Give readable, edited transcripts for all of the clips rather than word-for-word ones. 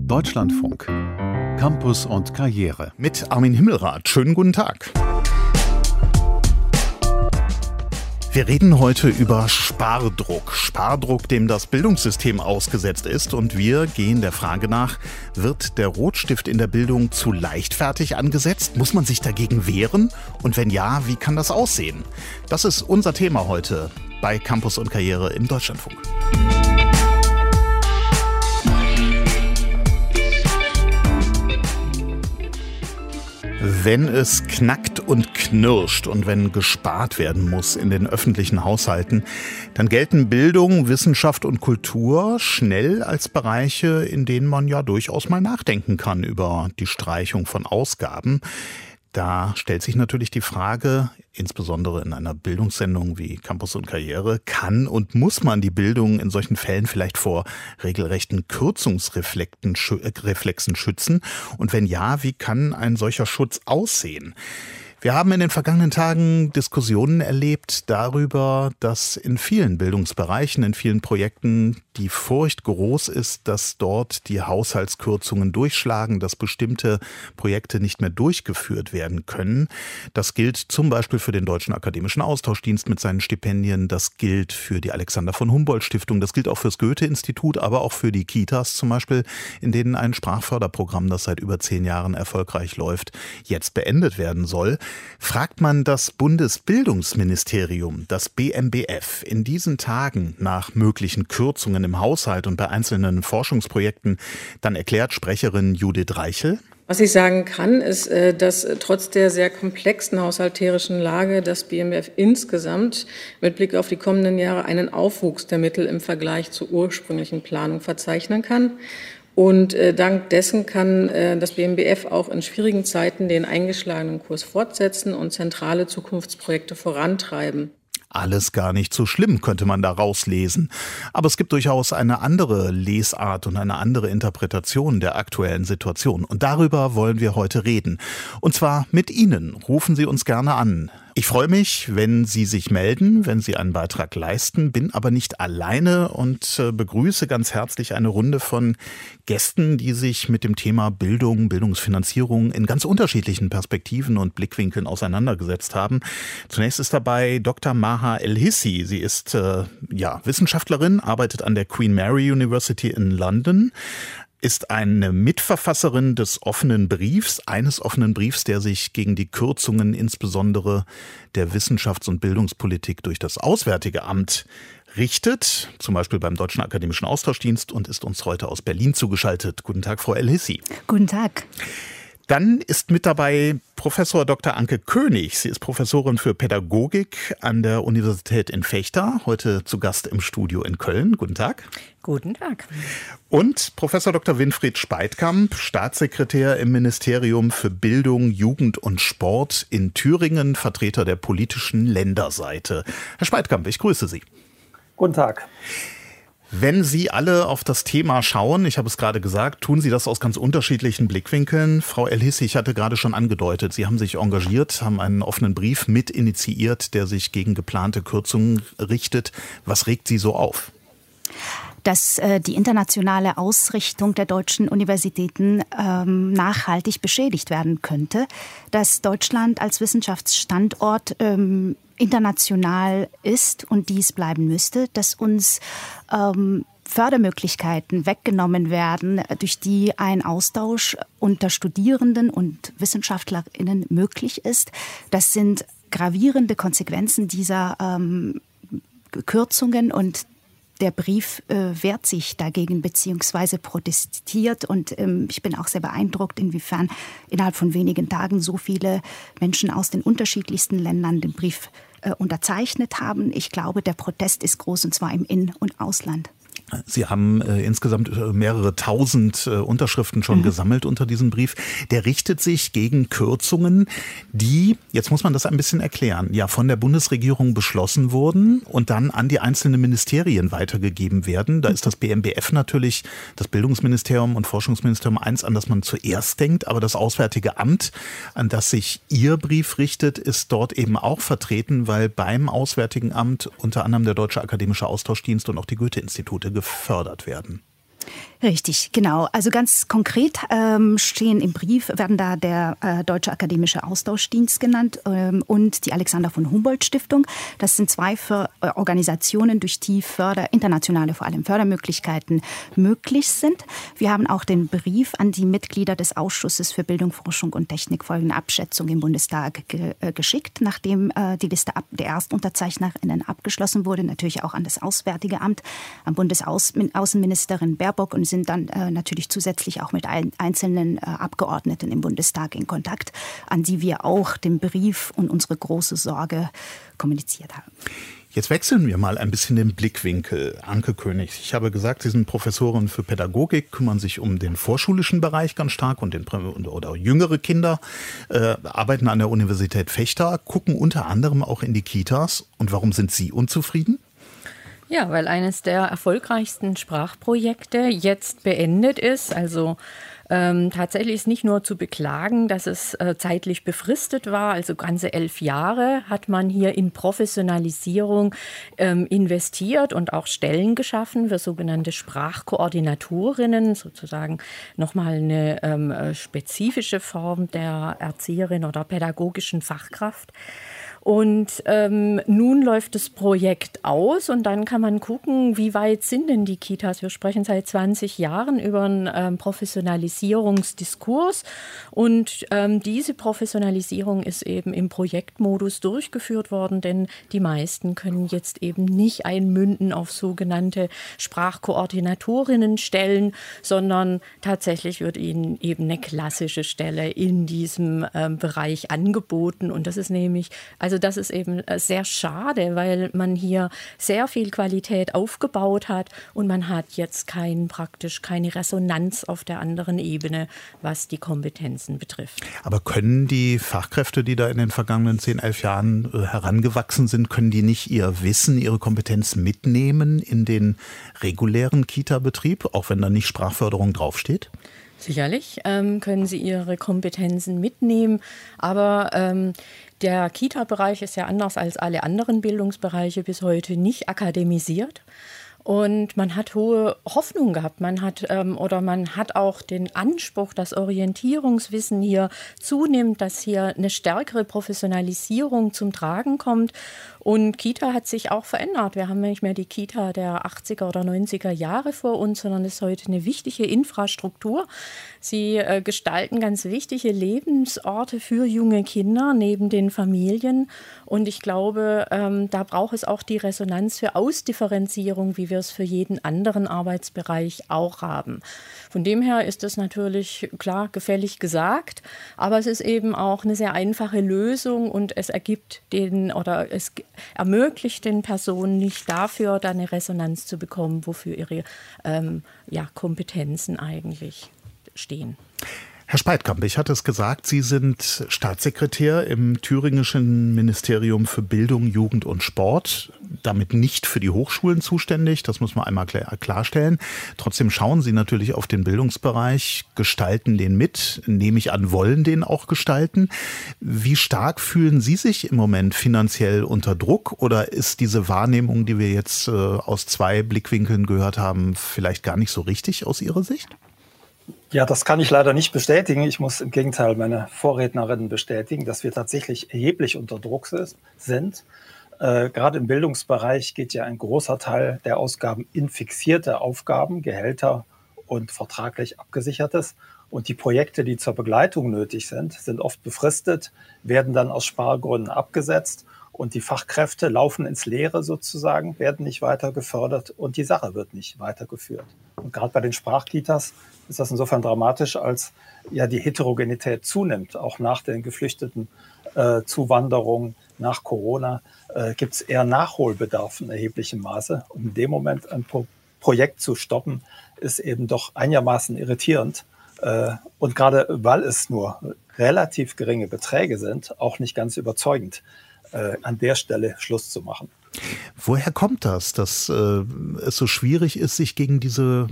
Deutschlandfunk. Campus und Karriere. Mit Armin Himmelrath. Schönen guten Tag. Wir reden heute über Spardruck. Spardruck, dem das Bildungssystem ausgesetzt ist. Und wir gehen der Frage nach, wird der Rotstift in der Bildung zu leichtfertig angesetzt? Muss man sich dagegen wehren? Und wenn ja, wie kann das aussehen? Das ist unser Thema heute bei Campus und Karriere im Deutschlandfunk. Wenn es knackt und knirscht und wenn gespart werden muss in den öffentlichen Haushalten, dann gelten Bildung, Wissenschaft und Kultur schnell als Bereiche, in denen man ja durchaus mal nachdenken kann über die Streichung von Ausgaben. Da stellt sich natürlich die Frage, insbesondere in einer Bildungssendung wie Campus und Karriere, kann und muss man die Bildung in solchen Fällen vielleicht vor regelrechten Kürzungsreflexen schützen? Und wenn ja, wie kann ein solcher Schutz aussehen? Wir haben in den vergangenen Tagen Diskussionen erlebt darüber, dass in vielen Bildungsbereichen, in vielen Projekten die Furcht groß ist, dass dort die Haushaltskürzungen durchschlagen, dass bestimmte Projekte nicht mehr durchgeführt werden können. Das gilt zum Beispiel für den Deutschen Akademischen Austauschdienst mit seinen Stipendien. Das gilt für die Alexander von Humboldt Stiftung. Das gilt auch fürs Goethe-Institut, aber auch für die Kitas zum Beispiel, in denen ein Sprachförderprogramm, das seit über 10 Jahren erfolgreich läuft, jetzt beendet werden soll. Fragt man das Bundesbildungsministerium, das BMBF, in diesen Tagen nach möglichen Kürzungen im Haushalt und bei einzelnen Forschungsprojekten, dann erklärt Sprecherin Judith Reichel: Was ich sagen kann, ist, dass trotz der sehr komplexen haushalterischen Lage das BMBF insgesamt mit Blick auf die kommenden Jahre einen Aufwuchs der Mittel im Vergleich zur ursprünglichen Planung verzeichnen kann. Und dank dessen kann das BMBF auch in schwierigen Zeiten den eingeschlagenen Kurs fortsetzen und zentrale Zukunftsprojekte vorantreiben. Alles gar nicht so schlimm, könnte man da rauslesen. Aber es gibt durchaus eine andere Lesart und eine andere Interpretation der aktuellen Situation. Und darüber wollen wir heute reden. Und zwar mit Ihnen. Rufen Sie uns gerne an. Ich freue mich, wenn Sie sich melden, wenn Sie einen Beitrag leisten, bin aber nicht alleine und begrüße ganz herzlich eine Runde von Gästen, die sich mit dem Thema Bildung, Bildungsfinanzierung in ganz unterschiedlichen Perspektiven und Blickwinkeln auseinandergesetzt haben. Zunächst ist dabei Dr. Maha El-Hissi. Sie ist Wissenschaftlerin, arbeitet an der Queen Mary University in London, ist eine Mitverfasserin eines offenen Briefs, der sich gegen die Kürzungen insbesondere der Wissenschafts- und Bildungspolitik durch das Auswärtige Amt richtet, zum Beispiel beim Deutschen Akademischen Austauschdienst, und ist uns heute aus Berlin zugeschaltet. Guten Tag, Frau El-Hissi. Guten Tag. Dann ist mit dabei Professor Dr. Anke König. Sie ist Professorin für Pädagogik an der Universität in Vechta, heute zu Gast im Studio in Köln. Guten Tag. Guten Tag. Und Professor Dr. Winfried Speitkamp, Staatssekretär im Ministerium für Bildung, Jugend und Sport in Thüringen, Vertreter der politischen Länderseite. Herr Speitkamp, ich grüße Sie. Guten Tag. Wenn Sie alle auf das Thema schauen, ich habe es gerade gesagt, tun Sie das aus ganz unterschiedlichen Blickwinkeln. Frau El-Hissi, ich hatte gerade schon angedeutet, Sie haben sich engagiert, haben einen offenen Brief mit initiiert, der sich gegen geplante Kürzungen richtet. Was regt Sie so auf? Dass die internationale Ausrichtung der deutschen Universitäten nachhaltig beschädigt werden könnte, dass Deutschland als Wissenschaftsstandort international ist und dies bleiben müsste, dass uns Fördermöglichkeiten weggenommen werden, durch die ein Austausch unter Studierenden und WissenschaftlerInnen möglich ist. Das sind gravierende Konsequenzen dieser Kürzungen, und der Brief wehrt sich dagegen bzw. protestiert, und ich bin auch sehr beeindruckt, inwiefern innerhalb von wenigen Tagen so viele Menschen aus den unterschiedlichsten Ländern den Brief unterzeichnet haben. Ich glaube, der Protest ist groß, und zwar im In- und Ausland. Sie haben insgesamt mehrere tausend Unterschriften schon gesammelt unter diesem Brief. Der richtet sich gegen Kürzungen, die, jetzt muss man das ein bisschen erklären, ja von der Bundesregierung beschlossen wurden und dann an die einzelnen Ministerien weitergegeben werden. Da ist das BMBF natürlich, das Bildungsministerium und Forschungsministerium, eins, an das man zuerst denkt. Aber das Auswärtige Amt, an das sich Ihr Brief richtet, ist dort eben auch vertreten, weil beim Auswärtigen Amt unter anderem der Deutsche Akademische Austauschdienst und auch die Goethe-Institute gefördert werden. Richtig, genau. Also ganz konkret stehen im Brief, werden da der Deutsche Akademische Austauschdienst genannt und die Alexander von Humboldt Stiftung. Das sind zwei Organisationen, durch die internationale vor allem Fördermöglichkeiten möglich sind. Wir haben auch den Brief an die Mitglieder des Ausschusses für Bildung, Forschung und Technik folgende Abschätzung im Bundestag geschickt, nachdem die Liste der ErstunterzeichnerInnen abgeschlossen wurde, natürlich auch an das Auswärtige Amt, an Bundesaußenministerin Baerbock und sind dann natürlich zusätzlich auch mit einzelnen Abgeordneten im Bundestag in Kontakt, an die wir auch den Brief und unsere große Sorge kommuniziert haben. Jetzt wechseln wir mal ein bisschen den Blickwinkel. Anke König, ich habe gesagt, Sie sind Professorin für Pädagogik, kümmern sich um den vorschulischen Bereich ganz stark und oder jüngere Kinder, arbeiten an der Universität Vechta, gucken unter anderem auch in die Kitas. Und warum sind Sie unzufrieden? Ja, weil eines der erfolgreichsten Sprachprojekte jetzt beendet ist. Also tatsächlich ist nicht nur zu beklagen, dass es zeitlich befristet war, also ganze 11 Jahre hat man hier in Professionalisierung investiert und auch Stellen geschaffen für sogenannte Sprachkoordinatorinnen, sozusagen nochmal eine spezifische Form der Erzieherin oder pädagogischen Fachkraft. Und nun läuft das Projekt aus und dann kann man gucken, wie weit sind denn die Kitas. Wir sprechen seit 20 Jahren über einen Professionalisierungsdiskurs und diese Professionalisierung ist eben im Projektmodus durchgeführt worden, denn die meisten können jetzt eben nicht einmünden auf sogenannte Sprachkoordinatorinnen stellen, sondern tatsächlich wird ihnen eben eine klassische Stelle in diesem Bereich angeboten und das ist nämlich, also das ist eben sehr schade, weil man hier sehr viel Qualität aufgebaut hat und man hat jetzt praktisch keine Resonanz auf der anderen Ebene, was die Kompetenzen betrifft. Aber können die Fachkräfte, die da in den vergangenen 10, 11 Jahren herangewachsen sind, können die nicht ihr Wissen, ihre Kompetenz mitnehmen in den regulären Kita-Betrieb, auch wenn da nicht Sprachförderung draufsteht? Sicherlich können sie ihre Kompetenzen mitnehmen, aber der Kita-Bereich ist ja anders als alle anderen Bildungsbereiche bis heute nicht akademisiert. Und man hat hohe Hoffnung gehabt. Man hat auch den Anspruch, dass Orientierungswissen hier zunimmt, dass hier eine stärkere Professionalisierung zum Tragen kommt. Und Kita hat sich auch verändert. Wir haben nicht mehr die Kita der 80er oder 90er Jahre vor uns, sondern es ist heute eine wichtige Infrastruktur. Sie gestalten ganz wichtige Lebensorte für junge Kinder neben den Familien. Und ich glaube, da braucht es auch die Resonanz für Ausdifferenzierung, wie wir es für jeden anderen Arbeitsbereich auch haben. Von dem her ist es natürlich, klar, gefällig gesagt, aber es ist eben auch eine sehr einfache Lösung und es ermöglicht den Personen nicht dafür, da eine Resonanz zu bekommen, wofür ihre Kompetenzen eigentlich stehen. Herr Speitkamp, ich hatte es gesagt, Sie sind Staatssekretär im thüringischen Ministerium für Bildung, Jugend und Sport, damit nicht für die Hochschulen zuständig, das muss man einmal klarstellen. Trotzdem schauen Sie natürlich auf den Bildungsbereich, gestalten den mit, nehme ich an, wollen den auch gestalten. Wie stark fühlen Sie sich im Moment finanziell unter Druck oder ist diese Wahrnehmung, die wir jetzt aus 2 Blickwinkeln gehört haben, vielleicht gar nicht so richtig aus Ihrer Sicht? Ja, das kann ich leider nicht bestätigen. Ich muss im Gegenteil meine Vorrednerinnen bestätigen, dass wir tatsächlich erheblich unter Druck sind. Gerade im Bildungsbereich geht ja ein großer Teil der Ausgaben in fixierte Aufgaben, Gehälter und vertraglich abgesichertes. Und die Projekte, die zur Begleitung nötig sind, sind oft befristet, werden dann aus Spargründen abgesetzt. Und die Fachkräfte laufen ins Leere sozusagen, werden nicht weiter gefördert und die Sache wird nicht weitergeführt. Und gerade bei den Sprachkitas ist das insofern dramatisch, als ja die Heterogenität zunimmt. Auch nach den geflüchteten Zuwanderungen, nach Corona gibt es eher Nachholbedarf in erheblichem Maße. Und in dem Moment ein Projekt zu stoppen, ist eben doch einigermaßen irritierend. Und gerade weil es nur relativ geringe Beträge sind, auch nicht ganz überzeugend, an der Stelle Schluss zu machen. Woher kommt das, dass es so schwierig ist, sich gegen diese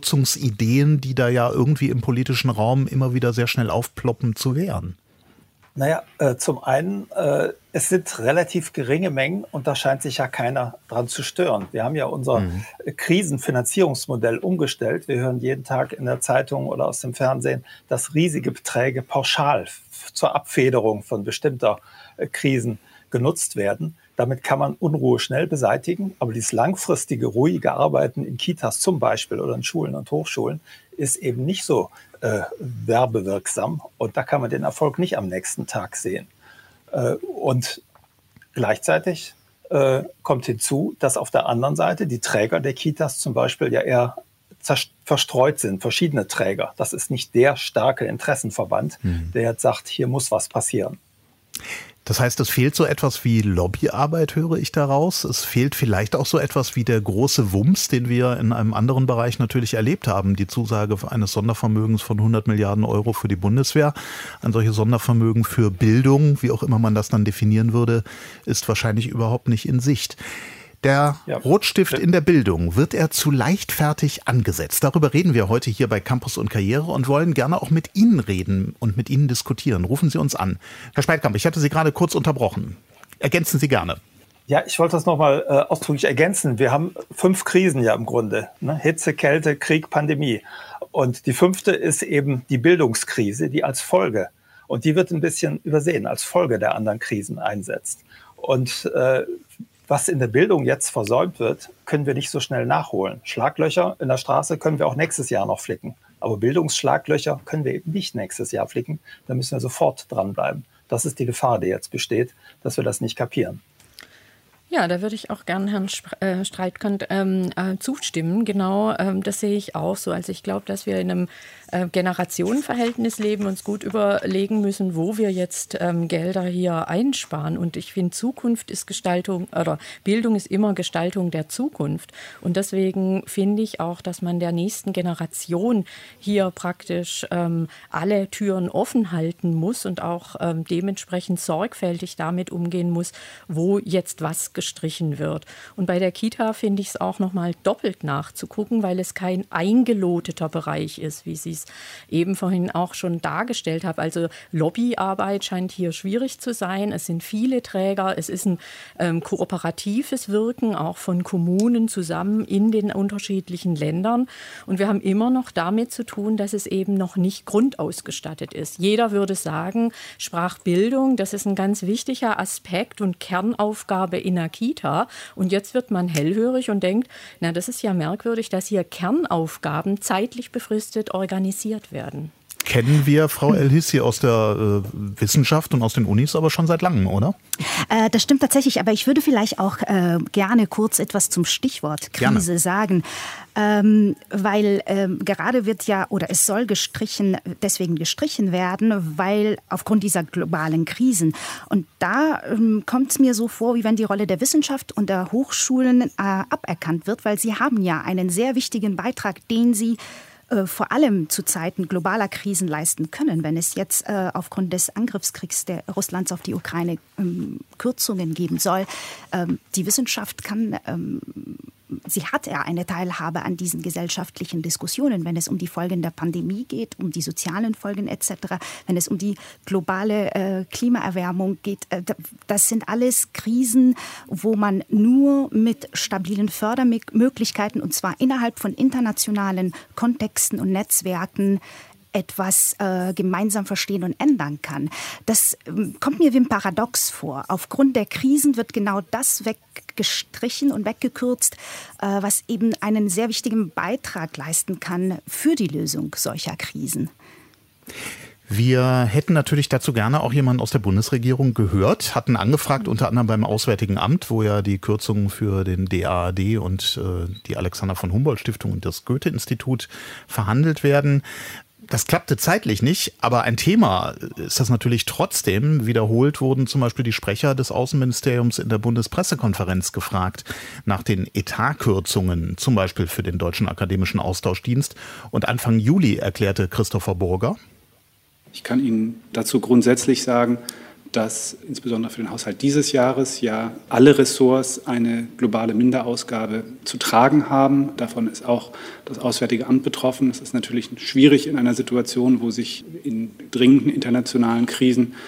Kürzungsideen, die da ja irgendwie im politischen Raum immer wieder sehr schnell aufploppen, zu wehren? Naja, zum einen, es sind relativ geringe Mengen und da scheint sich ja keiner dran zu stören. Wir haben ja unser Krisenfinanzierungsmodell umgestellt. Wir hören jeden Tag in der Zeitung oder aus dem Fernsehen, dass riesige Beträge pauschal zur Abfederung von bestimmter Krisen genutzt werden. Damit kann man Unruhe schnell beseitigen, aber dieses langfristige, ruhige Arbeiten in Kitas zum Beispiel oder in Schulen und Hochschulen ist eben nicht so werbewirksam und da kann man den Erfolg nicht am nächsten Tag sehen. Und gleichzeitig kommt hinzu, dass auf der anderen Seite die Träger der Kitas zum Beispiel ja eher verstreut sind, verschiedene Träger. Das ist nicht der starke Interessenverband, der jetzt sagt, hier muss was passieren. Das heißt, es fehlt so etwas wie Lobbyarbeit, höre ich daraus. Es fehlt vielleicht auch so etwas wie der große Wumms, den wir in einem anderen Bereich natürlich erlebt haben. Die Zusage eines Sondervermögens von 100 Milliarden Euro für die Bundeswehr. Ein solches Sondervermögen für Bildung, wie auch immer man das dann definieren würde, ist wahrscheinlich überhaupt nicht in Sicht. Der Rotstift in der Bildung, wird er zu leichtfertig angesetzt? Darüber reden wir heute hier bei Campus und Karriere und wollen gerne auch mit Ihnen reden und mit Ihnen diskutieren. Rufen Sie uns an. Herr Speitkamp, ich hatte Sie gerade kurz unterbrochen. Ergänzen Sie gerne. Ja, ich wollte das nochmal ausdrücklich ergänzen. Wir haben 5 Krisen ja im Grunde. Ne? Hitze, Kälte, Krieg, Pandemie. Und die 5. ist eben die Bildungskrise, die als Folge, und die wird ein bisschen übersehen, als Folge der anderen Krisen einsetzt. Und was in der Bildung jetzt versäumt wird, können wir nicht so schnell nachholen. Schlaglöcher in der Straße können wir auch nächstes Jahr noch flicken. Aber Bildungsschlaglöcher können wir eben nicht nächstes Jahr flicken. Da müssen wir sofort dranbleiben. Das ist die Gefahr, die jetzt besteht, dass wir das nicht kapieren. Ja, da würde ich auch gerne Herrn Streitkant zustimmen. Genau, das sehe ich auch so. Also ich glaube, dass wir in einem Generationenverhältnis leben, uns gut überlegen müssen, wo wir jetzt Gelder hier einsparen. Und ich finde, Zukunft ist Gestaltung, oder Bildung ist immer Gestaltung der Zukunft. Und deswegen finde ich auch, dass man der nächsten Generation hier praktisch alle Türen offen halten muss und auch dementsprechend sorgfältig damit umgehen muss, wo jetzt was gestrichen wird. Und bei der Kita finde ich es auch noch mal doppelt nachzugucken, weil es kein eingeloteter Bereich ist, wie Sie es eben vorhin auch schon dargestellt haben. Also Lobbyarbeit scheint hier schwierig zu sein. Es sind viele Träger. Es ist ein kooperatives Wirken, auch von Kommunen zusammen in den unterschiedlichen Ländern. Und wir haben immer noch damit zu tun, dass es eben noch nicht grundausgestattet ist. Jeder würde sagen, Sprachbildung, das ist ein ganz wichtiger Aspekt und Kernaufgabe in der Kita. Und jetzt wird man hellhörig und denkt, na, das ist ja merkwürdig, dass hier Kernaufgaben zeitlich befristet organisiert werden. Kennen wir, Frau El-Hissi, aus der Wissenschaft und aus den Unis aber schon seit langem, oder? Das stimmt tatsächlich, aber ich würde vielleicht auch gerne kurz etwas zum Stichwort Krise sagen. Weil gerade wird ja, oder es soll deswegen gestrichen werden, weil aufgrund dieser globalen Krisen. Und da kommt es mir so vor, wie wenn die Rolle der Wissenschaft und der Hochschulen aberkannt wird, weil sie haben ja einen sehr wichtigen Beitrag, den sie vor allem zu Zeiten globaler Krisen leisten können. Wenn es jetzt aufgrund des Angriffskriegs Russlands auf die Ukraine Kürzungen geben soll, die Wissenschaft sie hat ja eine Teilhabe an diesen gesellschaftlichen Diskussionen, wenn es um die Folgen der Pandemie geht, um die sozialen Folgen etc., wenn es um die globale Klimaerwärmung geht. Das sind alles Krisen, wo man nur mit stabilen Fördermöglichkeiten, und zwar innerhalb von internationalen Kontexten und Netzwerken, etwas gemeinsam verstehen und ändern kann. Das kommt mir wie ein Paradox vor. Aufgrund der Krisen wird genau das weggestrichen und weggekürzt, was eben einen sehr wichtigen Beitrag leisten kann für die Lösung solcher Krisen. Wir hätten natürlich dazu gerne auch jemanden aus der Bundesregierung gehört, hatten angefragt, unter anderem beim Auswärtigen Amt, wo ja die Kürzungen für den DAAD und die Alexander von Humboldt Stiftung und das Goethe-Institut verhandelt werden. Das klappte zeitlich nicht, aber ein Thema ist das natürlich trotzdem. Wiederholt wurden zum Beispiel die Sprecher des Außenministeriums in der Bundespressekonferenz gefragt nach den Etatkürzungen, zum Beispiel für den Deutschen Akademischen Austauschdienst. Und Anfang Juli erklärte Christopher Burger: Ich kann Ihnen dazu grundsätzlich sagen, dass insbesondere für den Haushalt dieses Jahres ja alle Ressorts eine globale Minderausgabe zu tragen haben. Davon ist auch das Auswärtige Amt betroffen. Es ist natürlich schwierig in einer Situation, wo sich in dringenden internationalen Krisen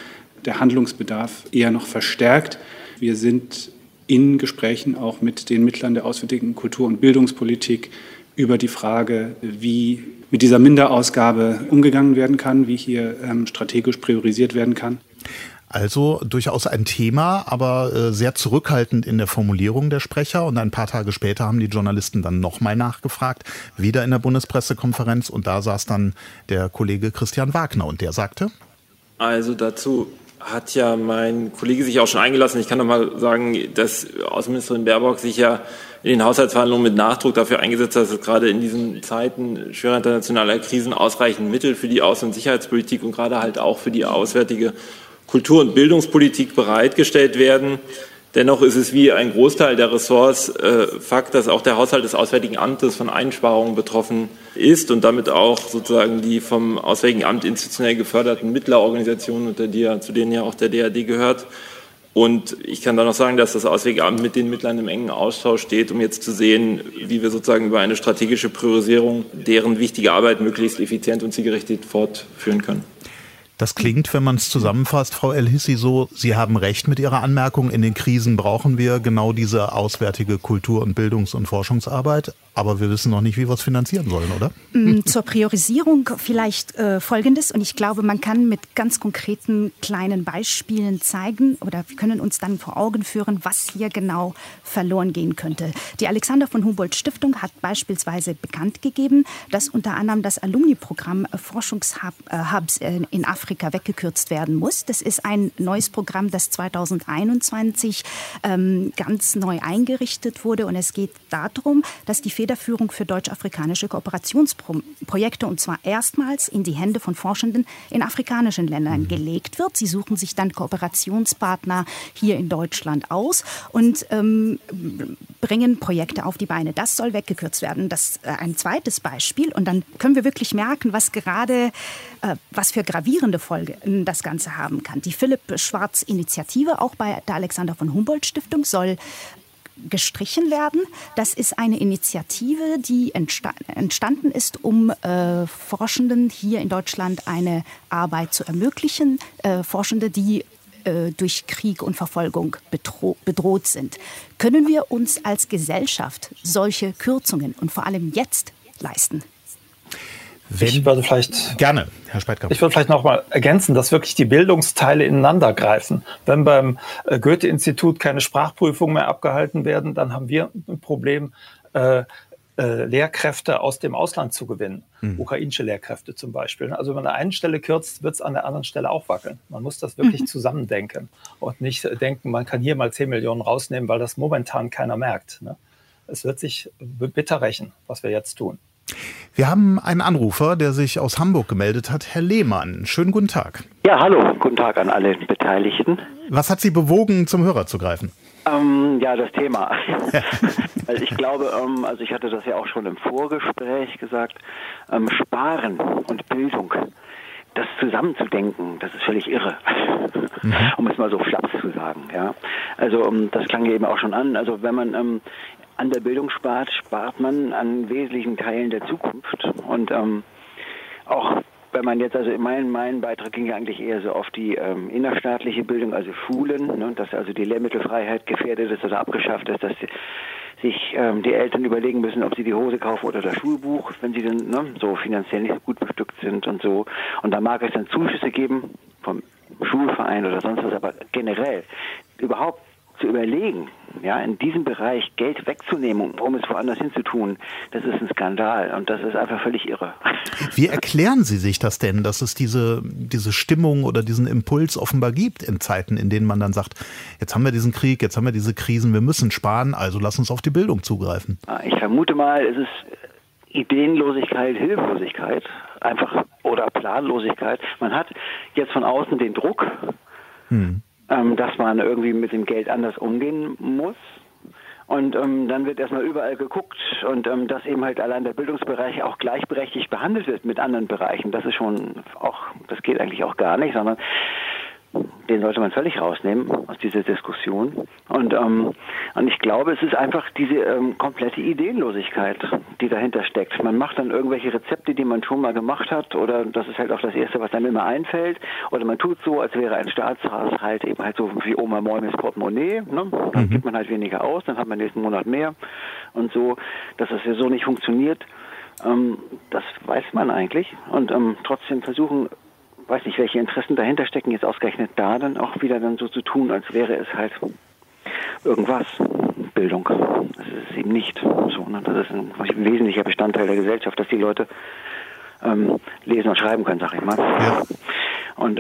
der Handlungsbedarf eher noch verstärkt. Wir sind in Gesprächen auch mit den Mittlern der auswärtigen Kultur- und Bildungspolitik über die Frage, wie mit dieser Minderausgabe umgegangen werden kann, wie hier strategisch priorisiert werden kann. Also durchaus ein Thema, aber sehr zurückhaltend in der Formulierung der Sprecher. Und ein paar Tage später haben die Journalisten dann nochmal nachgefragt, wieder in der Bundespressekonferenz. Und da saß dann der Kollege Christian Wagner und der sagte: Also dazu hat ja mein Kollege sich auch schon eingelassen. Ich kann noch mal sagen, dass Außenministerin Baerbock sich ja in den Haushaltsverhandlungen mit Nachdruck dafür eingesetzt hat, dass es gerade in diesen Zeiten schwerer internationaler Krisen ausreichend Mittel für die Außen- und Sicherheitspolitik und gerade halt auch für die auswärtige Kultur- und Bildungspolitik bereitgestellt werden. Dennoch ist es wie ein Großteil der Ressorts Fakt, dass auch der Haushalt des Auswärtigen Amtes von Einsparungen betroffen ist und damit auch sozusagen die vom Auswärtigen Amt institutionell geförderten Mittlerorganisationen, zu denen ja auch der DAD gehört. Und ich kann da noch sagen, dass das Auswärtige Amt mit den Mittlern im engen Austausch steht, um jetzt zu sehen, wie wir sozusagen über eine strategische Priorisierung deren wichtige Arbeit möglichst effizient und zielgerichtet fortführen können. Das klingt, wenn man es zusammenfasst, Frau El-Hissi, so: Sie haben recht mit Ihrer Anmerkung, in den Krisen brauchen wir genau diese auswärtige Kultur- und Bildungs- und Forschungsarbeit. Aber wir wissen noch nicht, wie wir es finanzieren sollen, oder? Zur Priorisierung vielleicht Folgendes. Und ich glaube, man kann mit ganz konkreten kleinen Beispielen zeigen oder wir können uns dann vor Augen führen, was hier genau verloren gehen könnte. Die Alexander von Humboldt Stiftung hat beispielsweise bekannt gegeben, dass unter anderem das Alumni-Programm Forschungshubs in Afrika weggekürzt werden muss. Das ist ein neues Programm, das 2021 ganz neu eingerichtet wurde. Und es geht darum, dass die Federführung für deutsch-afrikanische Kooperationsprojekte und zwar erstmals in die Hände von Forschenden in afrikanischen Ländern gelegt wird. Sie suchen sich dann Kooperationspartner hier in Deutschland aus und bringen Projekte auf die Beine. Das soll weggekürzt werden. Das ein zweites Beispiel und dann können wir wirklich merken, was für gravierende Folgen das Ganze haben kann. Die Philipp-Schwarz-Initiative, auch bei der Alexander von Humboldt Stiftung, soll gestrichen werden. Das ist eine Initiative, die entstanden ist, um Forschenden hier in Deutschland eine Arbeit zu ermöglichen. Forschende, die durch Krieg und Verfolgung bedroht sind. Können wir uns als Gesellschaft solche Kürzungen und vor allem jetzt leisten? Ich würde vielleicht gerne, Herr Speitkamp. Ich würde vielleicht noch mal ergänzen, dass wirklich die Bildungsteile ineinander greifen. Wenn beim Goethe-Institut keine Sprachprüfungen mehr abgehalten werden, dann haben wir ein Problem, Lehrkräfte aus dem Ausland zu gewinnen. Ukrainische Lehrkräfte zum Beispiel. Also wenn man an der einen Stelle kürzt, wird es an der anderen Stelle auch wackeln. Man muss das wirklich zusammendenken und nicht denken, man kann hier mal 10 Millionen rausnehmen, weil das momentan keiner merkt. Ne? Es wird sich bitter rächen, was wir jetzt tun. Wir haben einen Anrufer, der sich aus Hamburg gemeldet hat. Herr Lehmann, schönen guten Tag. Ja, hallo, guten Tag an alle Beteiligten. Was hat Sie bewogen, zum Hörer zu greifen? Ja, das Thema. Also ich glaube, also ich hatte das ja auch schon im Vorgespräch gesagt, Sparen und Bildung, das zusammenzudenken, das ist völlig irre, um es mal so schlapp zu sagen. Ja, also das klang ja eben auch schon an. Also wenn man an der Bildung spart, spart man an wesentlichen Teilen der Zukunft. Und auch wenn man jetzt, also mein Beitrag ging ja eigentlich eher so auf die innerstaatliche Bildung, also Schulen, ne, dass also die Lehrmittelfreiheit gefährdet ist oder abgeschafft ist, dass sich die Eltern überlegen müssen, ob sie die Hose kaufen oder das Schulbuch, wenn sie dann so finanziell nicht so gut bestückt sind und so. Und da mag es dann Zuschüsse geben vom Schulverein oder sonst was, aber generell überhaupt zu überlegen, ja, in diesem Bereich Geld wegzunehmen, um es woanders hinzutun, das ist ein Skandal und das ist einfach völlig irre. Wie erklären Sie sich das denn, dass es diese Stimmung oder diesen Impuls offenbar gibt in Zeiten, in denen man dann sagt, jetzt haben wir diesen Krieg, jetzt haben wir diese Krisen, wir müssen sparen, also lass uns auf die Bildung zugreifen? Ich vermute mal, es ist Ideenlosigkeit, Hilflosigkeit, einfach oder Planlosigkeit. Man hat jetzt von außen den Druck, dass man irgendwie mit dem Geld anders umgehen muss. Und dann wird erstmal überall geguckt und dass eben halt allein der Bildungsbereich auch gleichberechtigt behandelt wird mit anderen Bereichen. Das ist schon auch, das geht eigentlich auch gar nicht, sondern den sollte man völlig rausnehmen aus dieser Diskussion. Und ich glaube, es ist einfach diese komplette Ideenlosigkeit, die dahinter steckt. Man macht dann irgendwelche Rezepte, die man schon mal gemacht hat, oder das ist halt auch das Erste, was einem immer einfällt. Oder man tut so, als wäre ein Staatshaushalt eben halt so wie Oma Mäumes Portemonnaie. Ne? Dann gibt man halt weniger aus, dann hat man nächsten Monat mehr. Und so, dass das ja so nicht funktioniert, das weiß man eigentlich. Und trotzdem versuchen, weiß nicht, welche Interessen dahinter stecken, jetzt ausgerechnet da dann auch wieder dann so zu tun, als wäre es halt irgendwas. Bildung. Das ist es eben nicht. So, ne? Das ist ein wesentlicher Bestandteil der Gesellschaft, dass die Leute lesen und schreiben können, sag ich mal. Ja. Und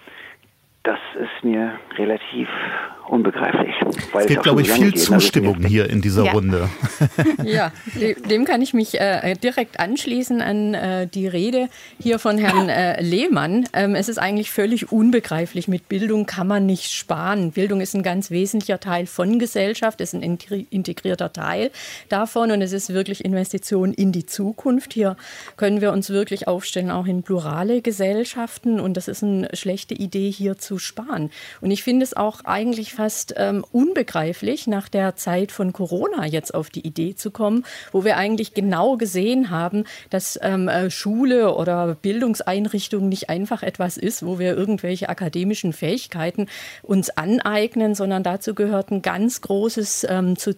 das ist mir relativ unbegreiflich. Es gibt, glaube ich, viel Zustimmung hier in dieser Runde. Ja, dem kann ich mich direkt anschließen an die Rede hier von Herrn Lehmann. Es ist eigentlich völlig unbegreiflich. Mit Bildung kann man nicht sparen. Bildung ist ein ganz wesentlicher Teil von Gesellschaft, ist ein integrierter Teil davon und es ist wirklich Investition in die Zukunft. Hier können wir uns wirklich aufstellen, auch in plurale Gesellschaften und das ist eine schlechte Idee, hier zu sparen. Und ich finde es auch eigentlich fast unbegreiflich, nach der Zeit von Corona jetzt auf die Idee zu kommen, wo wir eigentlich genau gesehen haben, dass Schule oder Bildungseinrichtungen nicht einfach etwas ist, wo wir irgendwelche akademischen Fähigkeiten uns aneignen, sondern dazu gehört ein ganz großes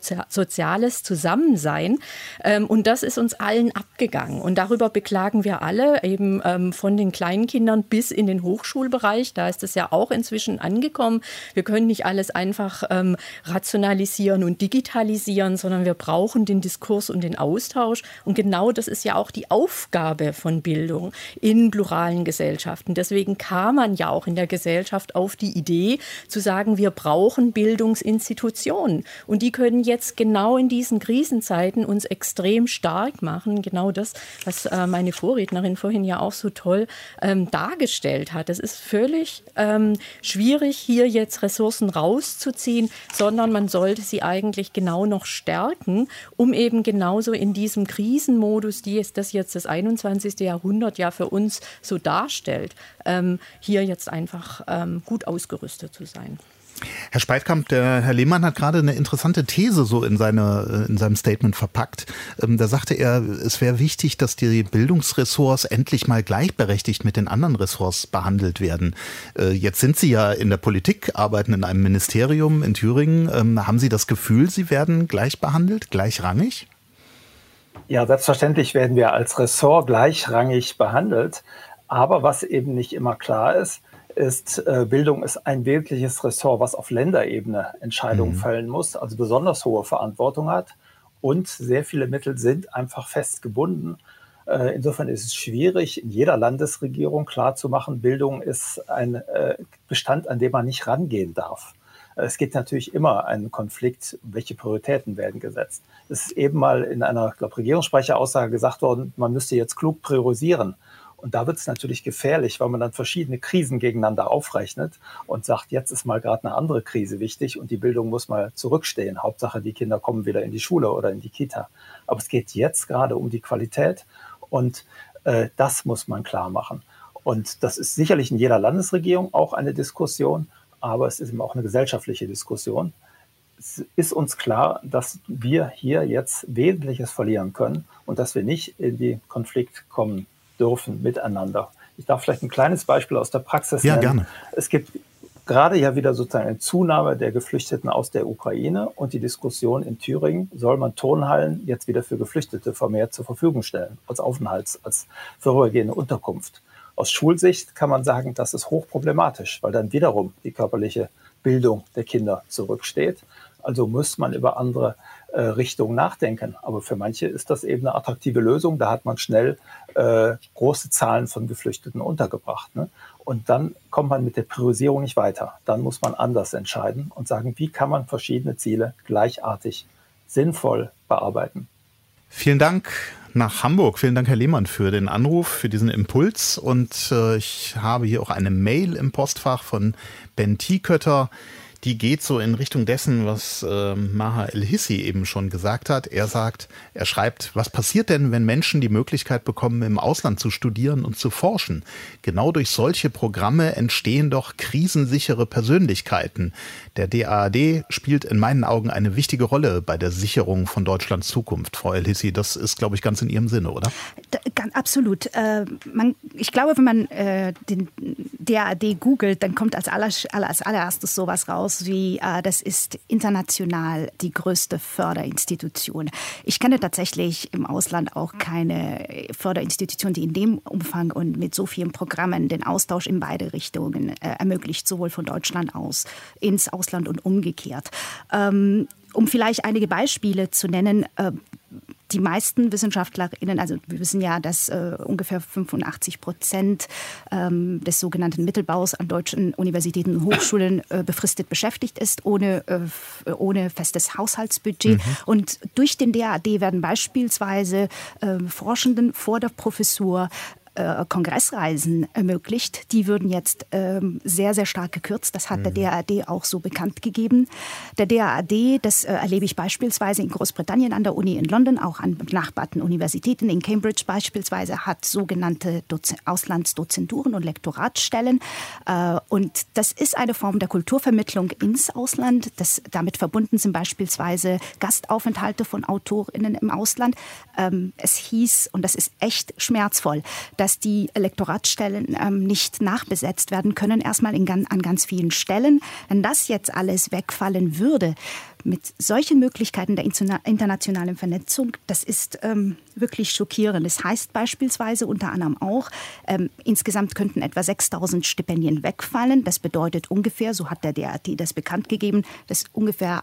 soziales Zusammensein. Und das ist uns allen abgegangen. Und darüber beklagen wir alle, eben von den Kleinkindern bis in den Hochschulbereich. Da ist es ja auch inzwischen angekommen. Wir können nicht alles einfach rationalisieren und digitalisieren, sondern wir brauchen den Diskurs und den Austausch. Und genau das ist ja auch die Aufgabe von Bildung in pluralen Gesellschaften. Deswegen kam man ja auch in der Gesellschaft auf die Idee zu sagen, wir brauchen Bildungsinstitutionen. Und die können jetzt genau in diesen Krisenzeiten uns extrem stark machen. Genau das, was meine Vorrednerin vorhin ja auch so toll dargestellt hat. Es ist völlig schwierig, hier jetzt Ressourcen rauszuziehen, sondern man sollte sie eigentlich genau noch stärken, um eben genauso in diesem Krisenmodus, die es das jetzt das 21. Jahrhundert ja für uns so darstellt, hier jetzt einfach gut ausgerüstet zu sein. Herr Speitkamp, der Herr Lehmann hat gerade eine interessante These so in seinem Statement verpackt. Da sagte er, es wäre wichtig, dass die Bildungsressorts endlich mal gleichberechtigt mit den anderen Ressorts behandelt werden. Jetzt sind Sie ja in der Politik, arbeiten in einem Ministerium in Thüringen. Haben Sie das Gefühl, Sie werden gleich behandelt, gleichrangig? Ja, selbstverständlich werden wir als Ressort gleichrangig behandelt. Aber was eben nicht immer klar ist, Bildung ist ein wirkliches Ressort, was auf Länderebene Entscheidungen fällen muss, also besonders hohe Verantwortung hat und sehr viele Mittel sind einfach fest gebunden. Insofern ist es schwierig, in jeder Landesregierung klarzumachen, Bildung ist ein Bestand, an dem man nicht rangehen darf. Es gibt natürlich immer einen Konflikt, welche Prioritäten werden gesetzt. Es ist eben mal in einer, Regierungssprecheraussage gesagt worden, man müsste jetzt klug priorisieren. Und da wird es natürlich gefährlich, weil man dann verschiedene Krisen gegeneinander aufrechnet und sagt, jetzt ist mal gerade eine andere Krise wichtig und die Bildung muss mal zurückstehen. Hauptsache, die Kinder kommen wieder in die Schule oder in die Kita. Aber es geht jetzt gerade um die Qualität und das muss man klar machen. Und das ist sicherlich in jeder Landesregierung auch eine Diskussion, aber es ist eben auch eine gesellschaftliche Diskussion. Es ist uns klar, dass wir hier jetzt Wesentliches verlieren können und dass wir nicht in den Konflikt kommen dürfen miteinander. Ich darf vielleicht ein kleines Beispiel aus der Praxis nennen. Ja, gerne. Es gibt gerade ja wieder sozusagen eine Zunahme der Geflüchteten aus der Ukraine und die Diskussion in Thüringen, soll man Turnhallen jetzt wieder für Geflüchtete vermehrt zur Verfügung stellen, als als vorübergehende Unterkunft. Aus Schulsicht kann man sagen, das ist hochproblematisch, weil dann wiederum die körperliche Bildung der Kinder zurücksteht. Also muss man über andere Richtungen nachdenken. Aber für manche ist das eben eine attraktive Lösung. Da hat man schnell große Zahlen von Geflüchteten untergebracht. Ne? Und dann kommt man mit der Priorisierung nicht weiter. Dann muss man anders entscheiden und sagen, wie kann man verschiedene Ziele gleichartig sinnvoll bearbeiten. Vielen Dank nach Hamburg. Vielen Dank, Herr Lehmann, für den Anruf, für diesen Impuls. Und ich habe hier auch eine Mail im Postfach von Ben Tiekötter. Die geht so in Richtung dessen, was Maha El-Hissi eben schon gesagt hat. Er schreibt, was passiert denn, wenn Menschen die Möglichkeit bekommen, im Ausland zu studieren und zu forschen? Genau durch solche Programme entstehen doch krisensichere Persönlichkeiten. Der DAAD spielt in meinen Augen eine wichtige Rolle bei der Sicherung von Deutschlands Zukunft. Frau El-Hissi, das ist, glaube ich, ganz in Ihrem Sinne, oder? Absolut. Ich glaube, wenn man den DAAD googelt, dann kommt als allererstes sowas raus wie, das ist international die größte Förderinstitution. Ich kenne tatsächlich im Ausland auch keine Förderinstitution, die in dem Umfang und mit so vielen Programmen den Austausch in beide Richtungen ermöglicht, sowohl von Deutschland aus ins Ausland und umgekehrt. Um vielleicht einige Beispiele zu nennen, die meisten WissenschaftlerInnen, also wir wissen ja, dass ungefähr 85% des sogenannten Mittelbaus an deutschen Universitäten und Hochschulen befristet beschäftigt ist, ohne festes Haushaltsbudget. Und durch den DAAD werden beispielsweise Forschenden vor der Professur Kongressreisen ermöglicht. Die würden jetzt sehr, sehr stark gekürzt. Das hat der DAAD auch so bekannt gegeben. Der DAAD, das erlebe ich beispielsweise in Großbritannien an der Uni in London, auch an benachbarten Universitäten. In Cambridge beispielsweise hat sogenannte Auslandsdozenturen und Lektoratsstellen. Und das ist eine Form der Kulturvermittlung ins Ausland. Damit verbunden sind beispielsweise Gastaufenthalte von AutorInnen im Ausland. Es hieß, und das ist echt schmerzvoll, dass die Lektoratsstellen nicht nachbesetzt werden können, erstmal an ganz vielen Stellen. Wenn das jetzt alles wegfallen würde, mit solchen Möglichkeiten der internationalen Vernetzung, das ist wirklich schockierend. Das heißt beispielsweise unter anderem auch, insgesamt könnten etwa 6.000 Stipendien wegfallen. Das bedeutet ungefähr, so hat der DAAD das bekannt gegeben, dass ungefähr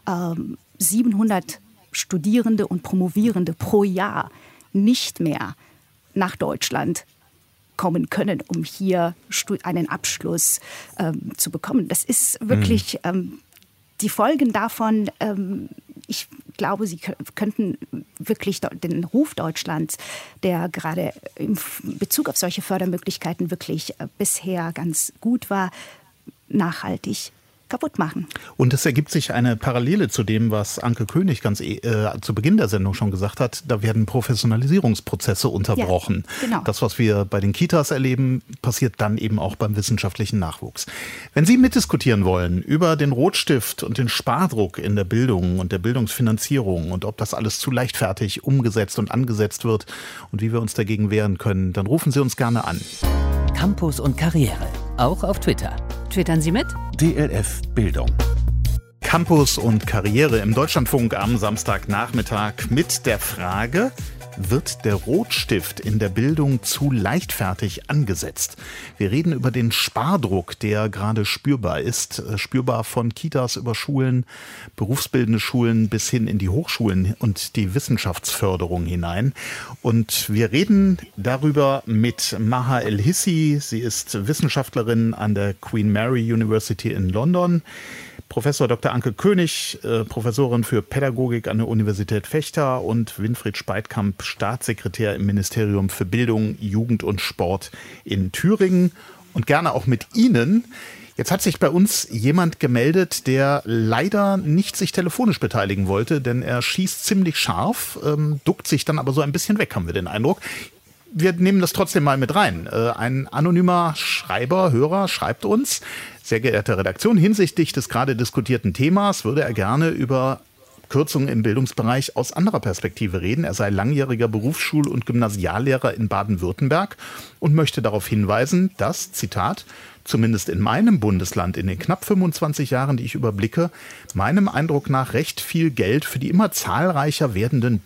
700 Studierende und Promovierende pro Jahr nicht mehr nach Deutschland kommen können, um hier einen Abschluss zu bekommen. Das ist wirklich die Folgen davon. Ich glaube, sie könnten wirklich den Ruf Deutschlands, der gerade in Bezug auf solche Fördermöglichkeiten wirklich bisher ganz gut war, nachhaltig kaputt machen. Und es ergibt sich eine Parallele zu dem, was Anke König ganz zu Beginn der Sendung schon gesagt hat. Da werden Professionalisierungsprozesse unterbrochen. Ja, genau. Das, was wir bei den Kitas erleben, passiert dann eben auch beim wissenschaftlichen Nachwuchs. Wenn Sie mitdiskutieren wollen über den Rotstift und den Spardruck in der Bildung und der Bildungsfinanzierung und ob das alles zu leichtfertig umgesetzt und angesetzt wird und wie wir uns dagegen wehren können, dann rufen Sie uns gerne an. Campus und Karriere, auch auf Twitter. Twittern Sie mit? DLF Bildung. Campus und Karriere im Deutschlandfunk am Samstagnachmittag mit der Frage: Wird der Rotstift in der Bildung zu leichtfertig angesetzt? Wir reden über den Spardruck, der gerade spürbar ist. Spürbar von Kitas über Schulen, berufsbildende Schulen bis hin in die Hochschulen und die Wissenschaftsförderung hinein. Und wir reden darüber mit Maha El-Hissi. Sie ist Wissenschaftlerin an der Queen Mary University in London. Professor Dr. Anke König, Professorin für Pädagogik an der Universität Vechta, und Winfried Speitkamp, Staatssekretär im Ministerium für Bildung, Jugend und Sport in Thüringen. Und gerne auch mit Ihnen. Jetzt hat sich bei uns jemand gemeldet, der leider nicht sich telefonisch beteiligen wollte, denn er schießt ziemlich scharf, duckt sich dann aber so ein bisschen weg, haben wir den Eindruck. Wir nehmen das trotzdem mal mit rein. Ein anonymer Hörer schreibt uns: Sehr geehrte Redaktion, hinsichtlich des gerade diskutierten Themas würde er gerne über Kürzungen im Bildungsbereich aus anderer Perspektive reden. Er sei langjähriger Berufsschul- und Gymnasiallehrer in Baden-Württemberg und möchte darauf hinweisen, dass, Zitat, zumindest in meinem Bundesland in den knapp 25 Jahren, die ich überblicke, meinem Eindruck nach recht viel Geld für die immer zahlreicher werdenden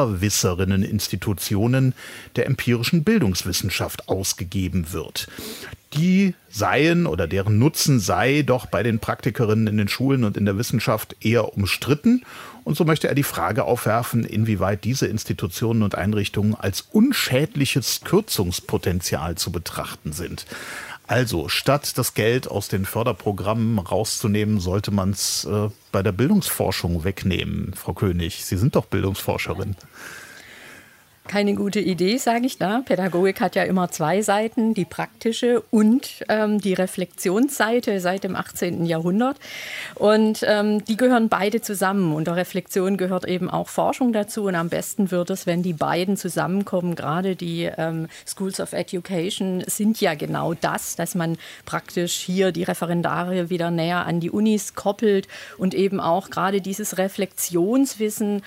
Besserwisserinnen-Institutionen der empirischen Bildungswissenschaft ausgegeben wird. Die seien oder deren Nutzen sei doch bei den Praktikerinnen in den Schulen und in der Wissenschaft eher umstritten. Und so möchte er die Frage aufwerfen, inwieweit diese Institutionen und Einrichtungen als unschädliches Kürzungspotenzial zu betrachten sind. Also statt das Geld aus den Förderprogrammen rauszunehmen, sollte man es bei der Bildungsforschung wegnehmen. Frau König, Sie sind doch Bildungsforscherin. Keine gute Idee, sage ich da. Pädagogik hat ja immer zwei Seiten, die praktische und die Reflexionsseite seit dem 18. Jahrhundert. Und die gehören beide zusammen. Unter Reflexion gehört eben auch Forschung dazu. Und am besten wird es, wenn die beiden zusammenkommen. Gerade die Schools of Education sind ja genau das, dass man praktisch hier die Referendare wieder näher an die Unis koppelt und eben auch gerade dieses Reflexionswissen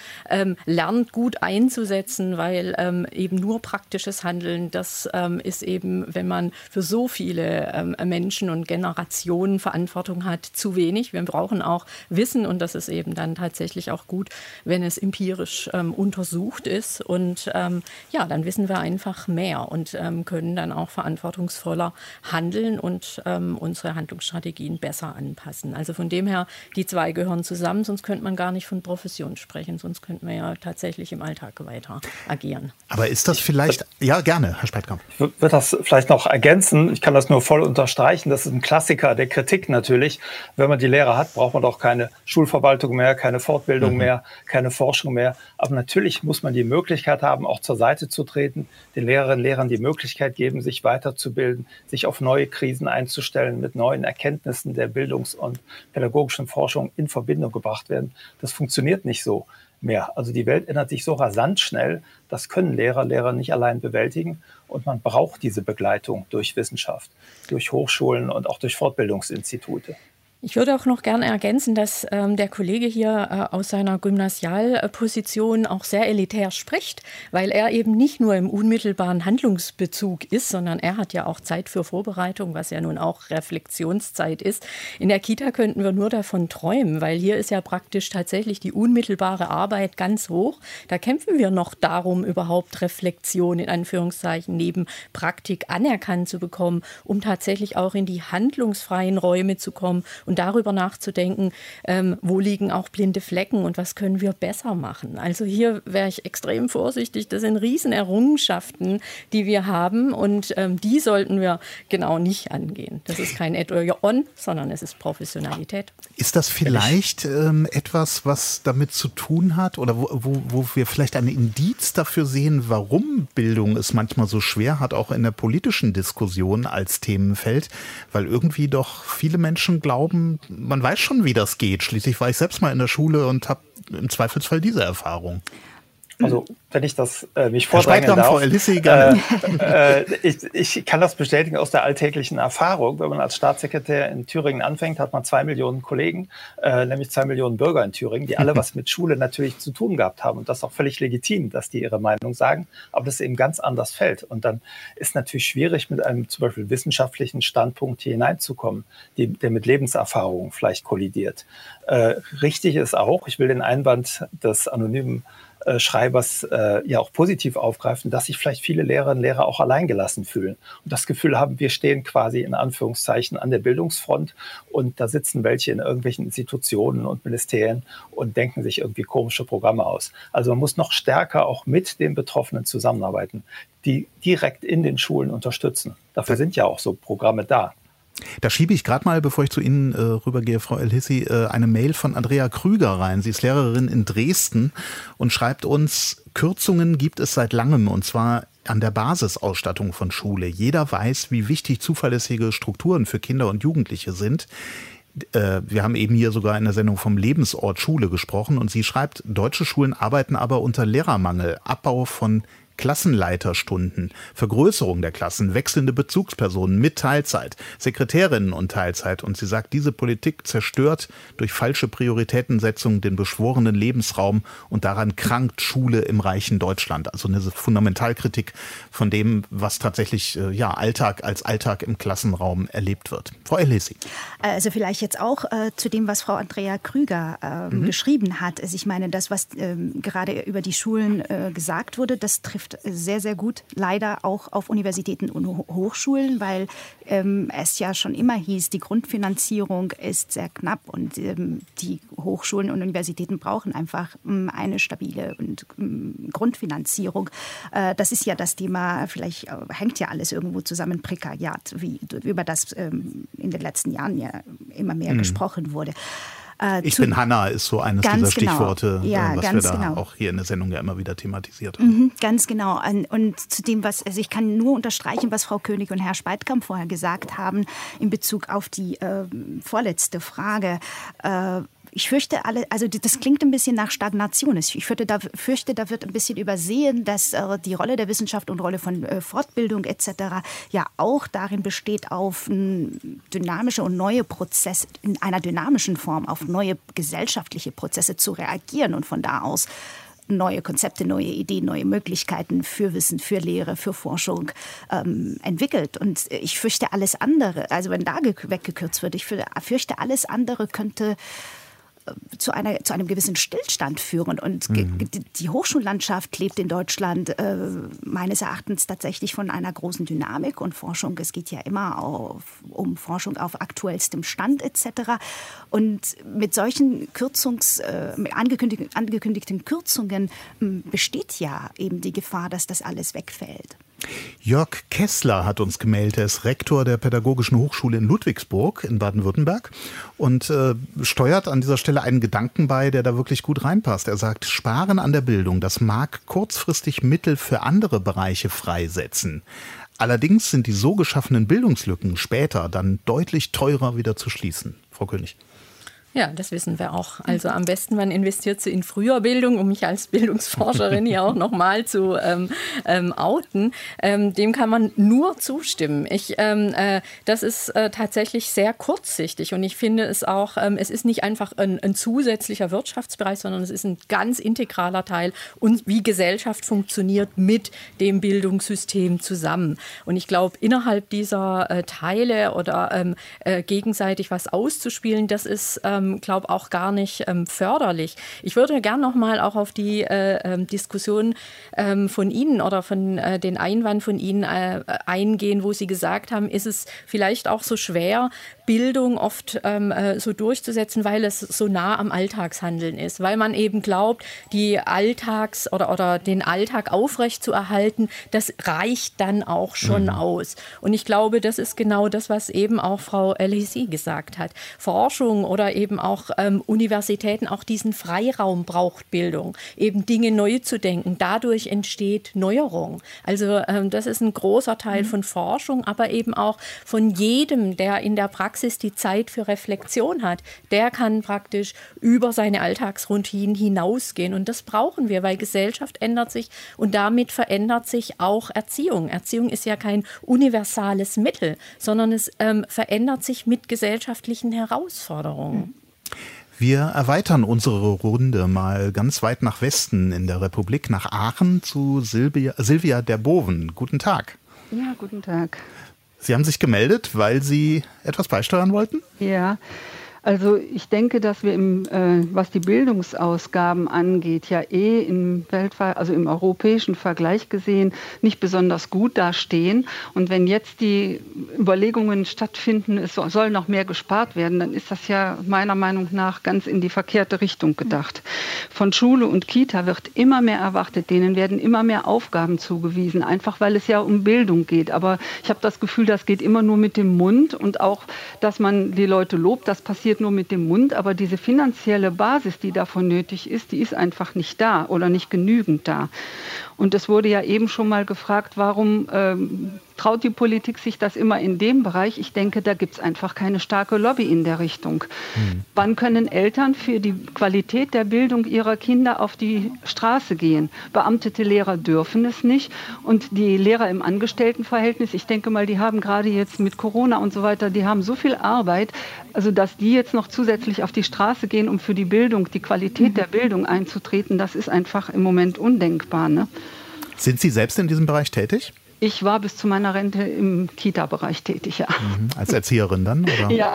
lernt gut einzusetzen, weil eben nur praktisches Handeln, das ist eben, wenn man für so viele Menschen und Generationen Verantwortung hat, zu wenig. Wir brauchen auch Wissen und das ist eben dann tatsächlich auch gut, wenn es empirisch untersucht ist und ja, dann wissen wir einfach mehr und können dann auch verantwortungsvoller handeln und unsere Handlungsstrategien besser anpassen. Also von dem her, die zwei gehören zusammen, sonst könnte man gar nicht von Profession sprechen, sonst könnten wir ja tatsächlich im Alltag weiter agieren. Aber ist das vielleicht, ja gerne, Herr Speitkamp. Ich würde das vielleicht noch ergänzen, ich kann das nur voll unterstreichen, das ist ein Klassiker der Kritik natürlich. Wenn man die Lehrer hat, braucht man doch keine Schulverwaltung mehr, keine Fortbildung mehr, keine Forschung mehr. Aber natürlich muss man die Möglichkeit haben, auch zur Seite zu treten, den Lehrerinnen und Lehrern die Möglichkeit geben, sich weiterzubilden, sich auf neue Krisen einzustellen, mit neuen Erkenntnissen der Bildungs- und pädagogischen Forschung in Verbindung gebracht werden. Das funktioniert nicht so mehr. Also die Welt ändert sich so rasant schnell, das können Lehrer nicht allein bewältigen und man braucht diese Begleitung durch Wissenschaft, durch Hochschulen und auch durch Fortbildungsinstitute. Ich würde auch noch gerne ergänzen, dass der Kollege hier aus seiner Gymnasialposition auch sehr elitär spricht, weil er eben nicht nur im unmittelbaren Handlungsbezug ist, sondern er hat ja auch Zeit für Vorbereitung, was ja nun auch Reflexionszeit ist. In der Kita könnten wir nur davon träumen, weil hier ist ja praktisch tatsächlich die unmittelbare Arbeit ganz hoch. Da kämpfen wir noch darum, überhaupt Reflexion in Anführungszeichen neben Praktik anerkannt zu bekommen, um tatsächlich auch in die handlungsfreien Räume zu kommen und darüber nachzudenken, wo liegen auch blinde Flecken und was können wir besser machen. Also hier wäre ich extrem vorsichtig. Das sind Riesenerrungenschaften, die wir haben und die sollten wir genau nicht angehen. Das ist kein Add-on, sondern es ist Professionalität. Ist das vielleicht etwas, was damit zu tun hat oder wo wir vielleicht ein Indiz dafür sehen, warum Bildung es manchmal so schwer hat, auch in der politischen Diskussion als Themenfeld, weil irgendwie doch viele Menschen glauben, man weiß schon, wie das geht. Schließlich war ich selbst mal in der Schule und habe im Zweifelsfall diese Erfahrung. Also wenn ich das mich vordrängen darf, Frau El-Hissi, gerne. Ich kann das bestätigen aus der alltäglichen Erfahrung. Wenn man als Staatssekretär in Thüringen anfängt, hat man 2 Millionen Kollegen, nämlich 2 Millionen Bürger in Thüringen, die alle was mit Schule natürlich zu tun gehabt haben. Und das ist auch völlig legitim, dass die ihre Meinung sagen, aber das eben ganz anders fällt. Und dann ist natürlich schwierig, mit einem zum Beispiel wissenschaftlichen Standpunkt hier hineinzukommen, der mit Lebenserfahrungen vielleicht kollidiert. Richtig ist auch, ich will den Einwand des anonymen Schreibers ja auch positiv aufgreifen, dass sich vielleicht viele Lehrerinnen und Lehrer auch alleingelassen fühlen und das Gefühl haben, wir stehen quasi in Anführungszeichen an der Bildungsfront und da sitzen welche in irgendwelchen Institutionen und Ministerien und denken sich irgendwie komische Programme aus. Also man muss noch stärker auch mit den Betroffenen zusammenarbeiten, die direkt in den Schulen unterstützen. Dafür sind ja auch so Programme da. Da schiebe ich gerade mal, bevor ich zu Ihnen rübergehe, Frau El-Hissi, eine Mail von Andrea Krüger rein. Sie ist Lehrerin in Dresden und schreibt uns, Kürzungen gibt es seit langem und zwar an der Basisausstattung von Schule. Jeder weiß, wie wichtig zuverlässige Strukturen für Kinder und Jugendliche sind. Wir haben eben hier sogar in der Sendung vom Lebensort Schule gesprochen und sie schreibt, deutsche Schulen arbeiten aber unter Lehrermangel, Abbau von Klassenleiterstunden, Vergrößerung der Klassen, wechselnde Bezugspersonen mit Teilzeit, Sekretärinnen und Teilzeit. Und sie sagt, diese Politik zerstört durch falsche Prioritätensetzung den beschworenen Lebensraum und daran krankt Schule im reichen Deutschland. Also eine Fundamentalkritik von dem, was tatsächlich Alltag als Alltag im Klassenraum erlebt wird. Frau El-Hissi. Also vielleicht jetzt auch zu dem, was Frau Andrea Krüger geschrieben hat. Also ich meine, das, was gerade über die Schulen gesagt wurde, das trifft sehr, sehr gut leider auch auf Universitäten und Hochschulen, weil es ja schon immer hieß, die Grundfinanzierung ist sehr knapp und die Hochschulen und Universitäten brauchen einfach eine stabile Grundfinanzierung. Das ist ja das Thema, vielleicht hängt ja alles irgendwo zusammen, Prekariat, über das in den letzten Jahren ja immer mehr gesprochen wurde. Ich bin Hanna ist so eines dieser Stichworte, was wir da auch hier in der Sendung ja immer wieder thematisiert haben. Ganz genau. Und zu dem, ich kann nur unterstreichen, was Frau König und Herr Speitkamp vorher gesagt haben, in Bezug auf die vorletzte Frage. Ich fürchte, das klingt ein bisschen nach Stagnation. Ich fürchte, da wird ein bisschen übersehen, dass die Rolle der Wissenschaft und Rolle von Fortbildung etc. ja auch darin besteht, auf dynamische und neue Prozesse, in einer dynamischen Form, auf neue gesellschaftliche Prozesse zu reagieren und von da aus neue Konzepte, neue Ideen, neue Möglichkeiten für Wissen, für Lehre, für Forschung entwickelt. Und ich fürchte, alles andere, also wenn da weggekürzt wird, ich fürchte, alles andere könnte zu einem gewissen Stillstand führen. Und die Hochschullandschaft lebt in Deutschland meines Erachtens tatsächlich von einer großen Dynamik und Forschung. Es geht ja immer um Forschung auf aktuellstem Stand etc. Und mit solchen angekündigten Kürzungen besteht ja eben die Gefahr, dass das alles wegfällt. Jörg Kessler hat uns gemeldet. Er ist Rektor der Pädagogischen Hochschule in Ludwigsburg in Baden-Württemberg und steuert an dieser Stelle einen Gedanken bei, der da wirklich gut reinpasst. Er sagt, Sparen an der Bildung, das mag kurzfristig Mittel für andere Bereiche freisetzen. Allerdings sind die so geschaffenen Bildungslücken später dann deutlich teurer wieder zu schließen. Frau König. Ja, das wissen wir auch. Also am besten, man investiert in Früherbildung, um mich als Bildungsforscherin hier auch nochmal zu outen. Dem kann man nur zustimmen. Das ist tatsächlich sehr kurzsichtig und ich finde es auch, es ist nicht einfach ein zusätzlicher Wirtschaftsbereich, sondern es ist ein ganz integraler Teil, wie Gesellschaft funktioniert mit dem Bildungssystem zusammen. Und ich glaube, innerhalb dieser Teile oder gegenseitig was auszuspielen, das ist glaube auch gar nicht förderlich. Ich würde gerne noch mal auch auf die Diskussion von Ihnen oder von den Einwand von Ihnen eingehen, wo Sie gesagt haben, ist es vielleicht auch so schwer, Bildung oft so durchzusetzen, weil es so nah am Alltagshandeln ist, weil man eben glaubt, die oder den Alltag aufrechtzuerhalten, das reicht dann auch schon aus. Und ich glaube, das ist genau das, was eben auch Frau El-Hissi gesagt hat. Forschung oder eben auch Universitäten auch diesen Freiraum braucht Bildung, eben Dinge neu zu denken. Dadurch entsteht Neuerung. Also das ist ein großer Teil von Forschung, aber eben auch von jedem, der in der Praxis die Zeit für Reflexion hat. Der kann praktisch über seine Alltagsroutinen hinausgehen. Und das brauchen wir, weil Gesellschaft ändert sich und damit verändert sich auch Erziehung. Erziehung ist ja kein universales Mittel, sondern es verändert sich mit gesellschaftlichen Herausforderungen. Wir erweitern unsere Runde mal ganz weit nach Westen in der Republik, nach Aachen zu Silvia Derboven. Guten Tag. Ja, guten Tag. Sie haben sich gemeldet, weil Sie etwas beisteuern wollten? Ja, also ich denke, dass wir was die Bildungsausgaben angeht, ja im europäischen Vergleich gesehen nicht besonders gut dastehen. Und wenn jetzt die Überlegungen stattfinden, es soll noch mehr gespart werden, dann ist das ja meiner Meinung nach ganz in die verkehrte Richtung gedacht. Von Schule und Kita wird immer mehr erwartet, denen werden immer mehr Aufgaben zugewiesen, einfach weil es ja um Bildung geht. Aber ich habe das Gefühl, das geht immer nur mit dem Mund und auch, dass man die Leute lobt, das passiert nur mit dem Mund, aber diese finanzielle Basis, die davon nötig ist, die ist einfach nicht da oder nicht genügend da. Und es wurde ja eben schon mal gefragt, warum traut die Politik sich das immer in dem Bereich? Ich denke, da gibt es einfach keine starke Lobby in der Richtung. Wann können Eltern für die Qualität der Bildung ihrer Kinder auf die Straße gehen? Beamtete Lehrer dürfen es nicht. Und die Lehrer im Angestelltenverhältnis, ich denke mal, die haben gerade jetzt mit Corona und so weiter, die haben so viel Arbeit, also dass die jetzt noch zusätzlich auf die Straße gehen, um für die Bildung, die Qualität der Bildung einzutreten, das ist einfach im Moment undenkbar, ne? Sind Sie selbst in diesem Bereich tätig? Ich war bis zu meiner Rente im Kita-Bereich tätig, ja. Als Erzieherin dann? Oder? Ja.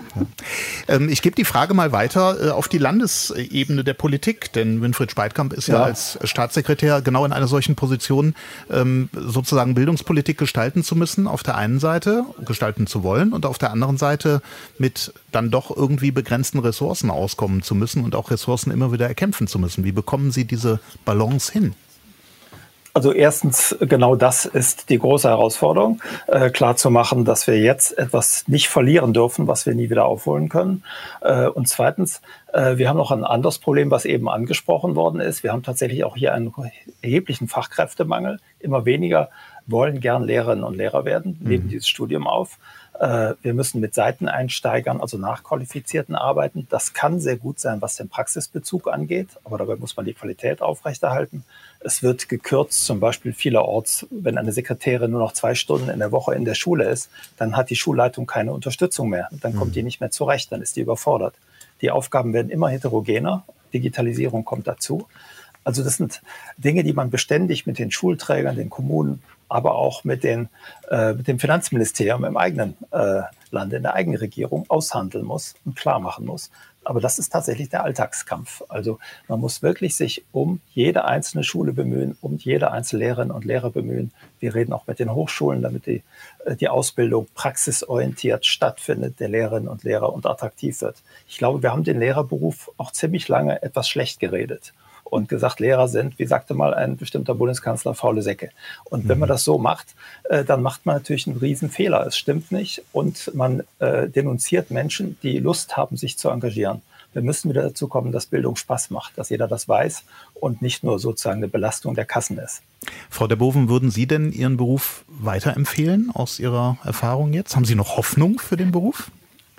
Ich gebe die Frage mal weiter auf die Landesebene der Politik, denn Winfried Speitkamp ist ja als Staatssekretär genau in einer solchen Position, sozusagen Bildungspolitik gestalten zu müssen, auf der einen Seite gestalten zu wollen und auf der anderen Seite mit dann doch irgendwie begrenzten Ressourcen auskommen zu müssen und auch Ressourcen immer wieder erkämpfen zu müssen. Wie bekommen Sie diese Balance hin? Also erstens, genau das ist die große Herausforderung, klar zu machen, dass wir jetzt etwas nicht verlieren dürfen, was wir nie wieder aufholen können. Und zweitens, wir haben noch ein anderes Problem, was eben angesprochen worden ist. Wir haben tatsächlich auch hier einen erheblichen Fachkräftemangel. Immer weniger wollen gern Lehrerinnen und Lehrer werden, nehmen dieses Studium auf. Wir müssen mit Seiteneinsteigern, also Nachqualifizierten arbeiten. Das kann sehr gut sein, was den Praxisbezug angeht, aber dabei muss man die Qualität aufrechterhalten. Es wird gekürzt, zum Beispiel vielerorts, wenn eine Sekretärin nur noch 2 Stunden in der Woche in der Schule ist, dann hat die Schulleitung keine Unterstützung mehr. Dann kommt die nicht mehr zurecht, dann ist die überfordert. Die Aufgaben werden immer heterogener, Digitalisierung kommt dazu. Also das sind Dinge, die man beständig mit den Schulträgern, den Kommunen, aber auch mit dem Finanzministerium im eigenen Land, in der eigenen Regierung aushandeln muss und klar machen muss. Aber das ist tatsächlich der Alltagskampf. Also man muss wirklich sich um jede einzelne Schule bemühen, um jede einzelne Lehrerin und Lehrer bemühen. Wir reden auch mit den Hochschulen, damit die Ausbildung praxisorientiert stattfindet, der Lehrerinnen und Lehrer und attraktiv wird. Ich glaube, wir haben den Lehrerberuf auch ziemlich lange etwas schlecht geredet und gesagt, Lehrer sind, wie sagte mal ein bestimmter Bundeskanzler, faule Säcke. Und wenn man das so macht, dann macht man natürlich einen Riesenfehler. Es stimmt nicht und man denunziert Menschen, die Lust haben, sich zu engagieren. Wir müssen wieder dazu kommen, dass Bildung Spaß macht, dass jeder das weiß und nicht nur sozusagen eine Belastung der Kassen ist. Frau der Boven, würden Sie denn Ihren Beruf weiterempfehlen aus Ihrer Erfahrung jetzt? Haben Sie noch Hoffnung für den Beruf?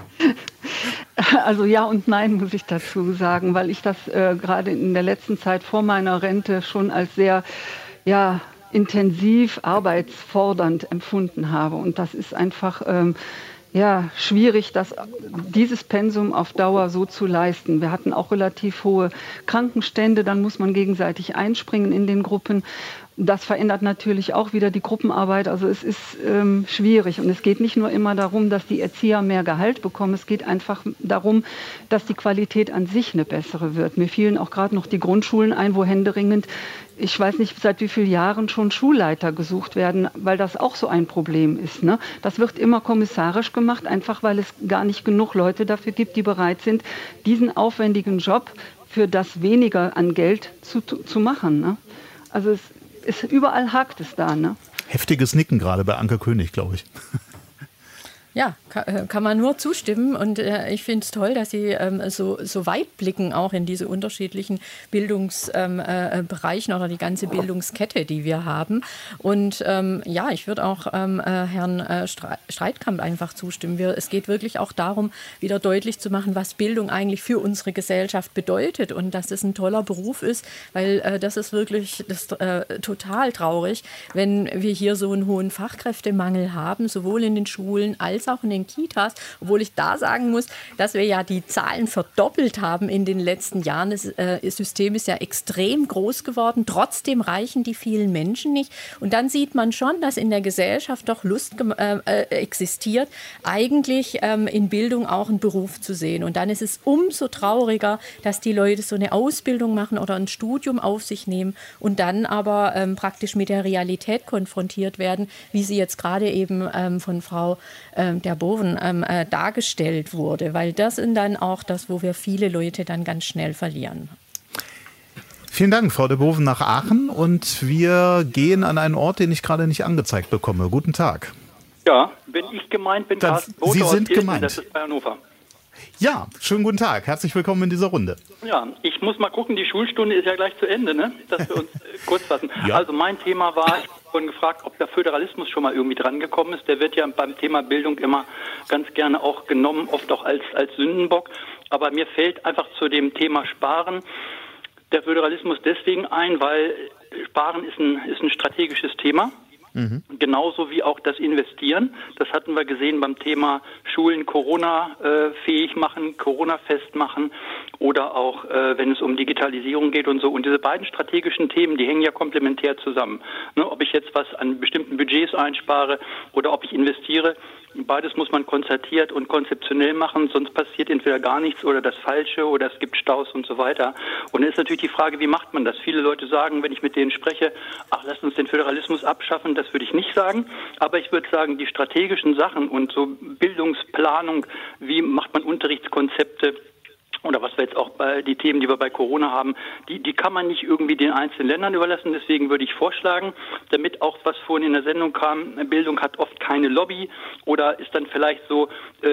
Also ja und nein, muss ich dazu sagen, weil ich das gerade in der letzten Zeit vor meiner Rente schon als sehr intensiv arbeitsfordernd empfunden habe. Und das ist einfach schwierig, dieses Pensum auf Dauer so zu leisten. Wir hatten auch relativ hohe Krankenstände, dann muss man gegenseitig einspringen in den Gruppen. Das verändert natürlich auch wieder die Gruppenarbeit. Also es ist schwierig. Und es geht nicht nur immer darum, dass die Erzieher mehr Gehalt bekommen. Es geht einfach darum, dass die Qualität an sich eine bessere wird. Mir fielen auch gerade noch die Grundschulen ein, wo händeringend, ich weiß nicht seit wie vielen Jahren schon Schulleiter gesucht werden, weil das auch so ein Problem ist. Ne? Das wird immer kommissarisch gemacht, einfach weil es gar nicht genug Leute dafür gibt, die bereit sind, diesen aufwendigen Job für das weniger an Geld zu machen. Ne? Also überall hakt es da, ne? Heftiges Nicken gerade bei Anke König, glaube ich. Ja, kann man nur zustimmen und ich finde es toll, dass Sie so weit blicken auch in diese unterschiedlichen Bildungsbereichen oder die ganze Bildungskette, die wir haben. Und ich würde auch Herrn Streitkamp einfach zustimmen. Es geht wirklich auch darum, wieder deutlich zu machen, was Bildung eigentlich für unsere Gesellschaft bedeutet und dass es ein toller Beruf ist, weil das ist wirklich total traurig, wenn wir hier so einen hohen Fachkräftemangel haben, sowohl in den Schulen als auch in den Kitas, obwohl ich da sagen muss, dass wir ja die Zahlen verdoppelt haben in den letzten Jahren. Das System ist ja extrem groß geworden, trotzdem reichen die vielen Menschen nicht. Und dann sieht man schon, dass in der Gesellschaft doch Lust existiert, eigentlich in Bildung auch einen Beruf zu sehen. Und dann ist es umso trauriger, dass die Leute so eine Ausbildung machen oder ein Studium auf sich nehmen und dann aber praktisch mit der Realität konfrontiert werden, wie sie jetzt gerade eben von Frau der Boven dargestellt wurde, weil das ist dann auch das, wo wir viele Leute dann ganz schnell verlieren. Vielen Dank, Frau de Boven nach Aachen und wir gehen an einen Ort, den ich gerade nicht angezeigt bekomme. Guten Tag. Ja, wenn ich gemeint bin, Sie sind gemeint. Das ist bei Hannover. Ja, schönen guten Tag. Herzlich willkommen in dieser Runde. Ja, ich muss mal gucken, die Schulstunde ist ja gleich zu Ende, ne? Dass wir uns kurz fassen. Ja. Also mein Thema war, ich habe vorhin gefragt, ob der Föderalismus schon mal irgendwie dran gekommen ist. Der wird ja beim Thema Bildung immer ganz gerne auch genommen, oft auch als Sündenbock. Aber mir fällt einfach zu dem Thema Sparen der Föderalismus deswegen ein, weil Sparen ist ein strategisches Thema. Mhm. Genauso wie auch das Investieren. Das hatten wir gesehen beim Thema Schulen Corona-fähig machen, Corona-fest machen oder auch, wenn es um Digitalisierung geht und so. Und diese beiden strategischen Themen, die hängen ja komplementär zusammen. Ne, ob ich jetzt was an bestimmten Budgets einspare oder ob ich investiere, beides muss man konzertiert und konzeptionell machen, sonst passiert entweder gar nichts oder das Falsche oder es gibt Staus und so weiter. Und dann ist natürlich die Frage, wie macht man das? Viele Leute sagen, wenn ich mit denen spreche, ach, lasst uns den Föderalismus abschaffen, das würde ich nicht sagen. Aber ich würde sagen, die strategischen Sachen und so Bildungsplanung, wie macht man Unterrichtskonzepte, oder was wir jetzt auch bei die Themen, die wir bei Corona haben, die kann man nicht irgendwie den einzelnen Ländern überlassen. Deswegen würde ich vorschlagen, damit auch, was vorhin in der Sendung kam, Bildung hat oft keine Lobby oder ist dann vielleicht so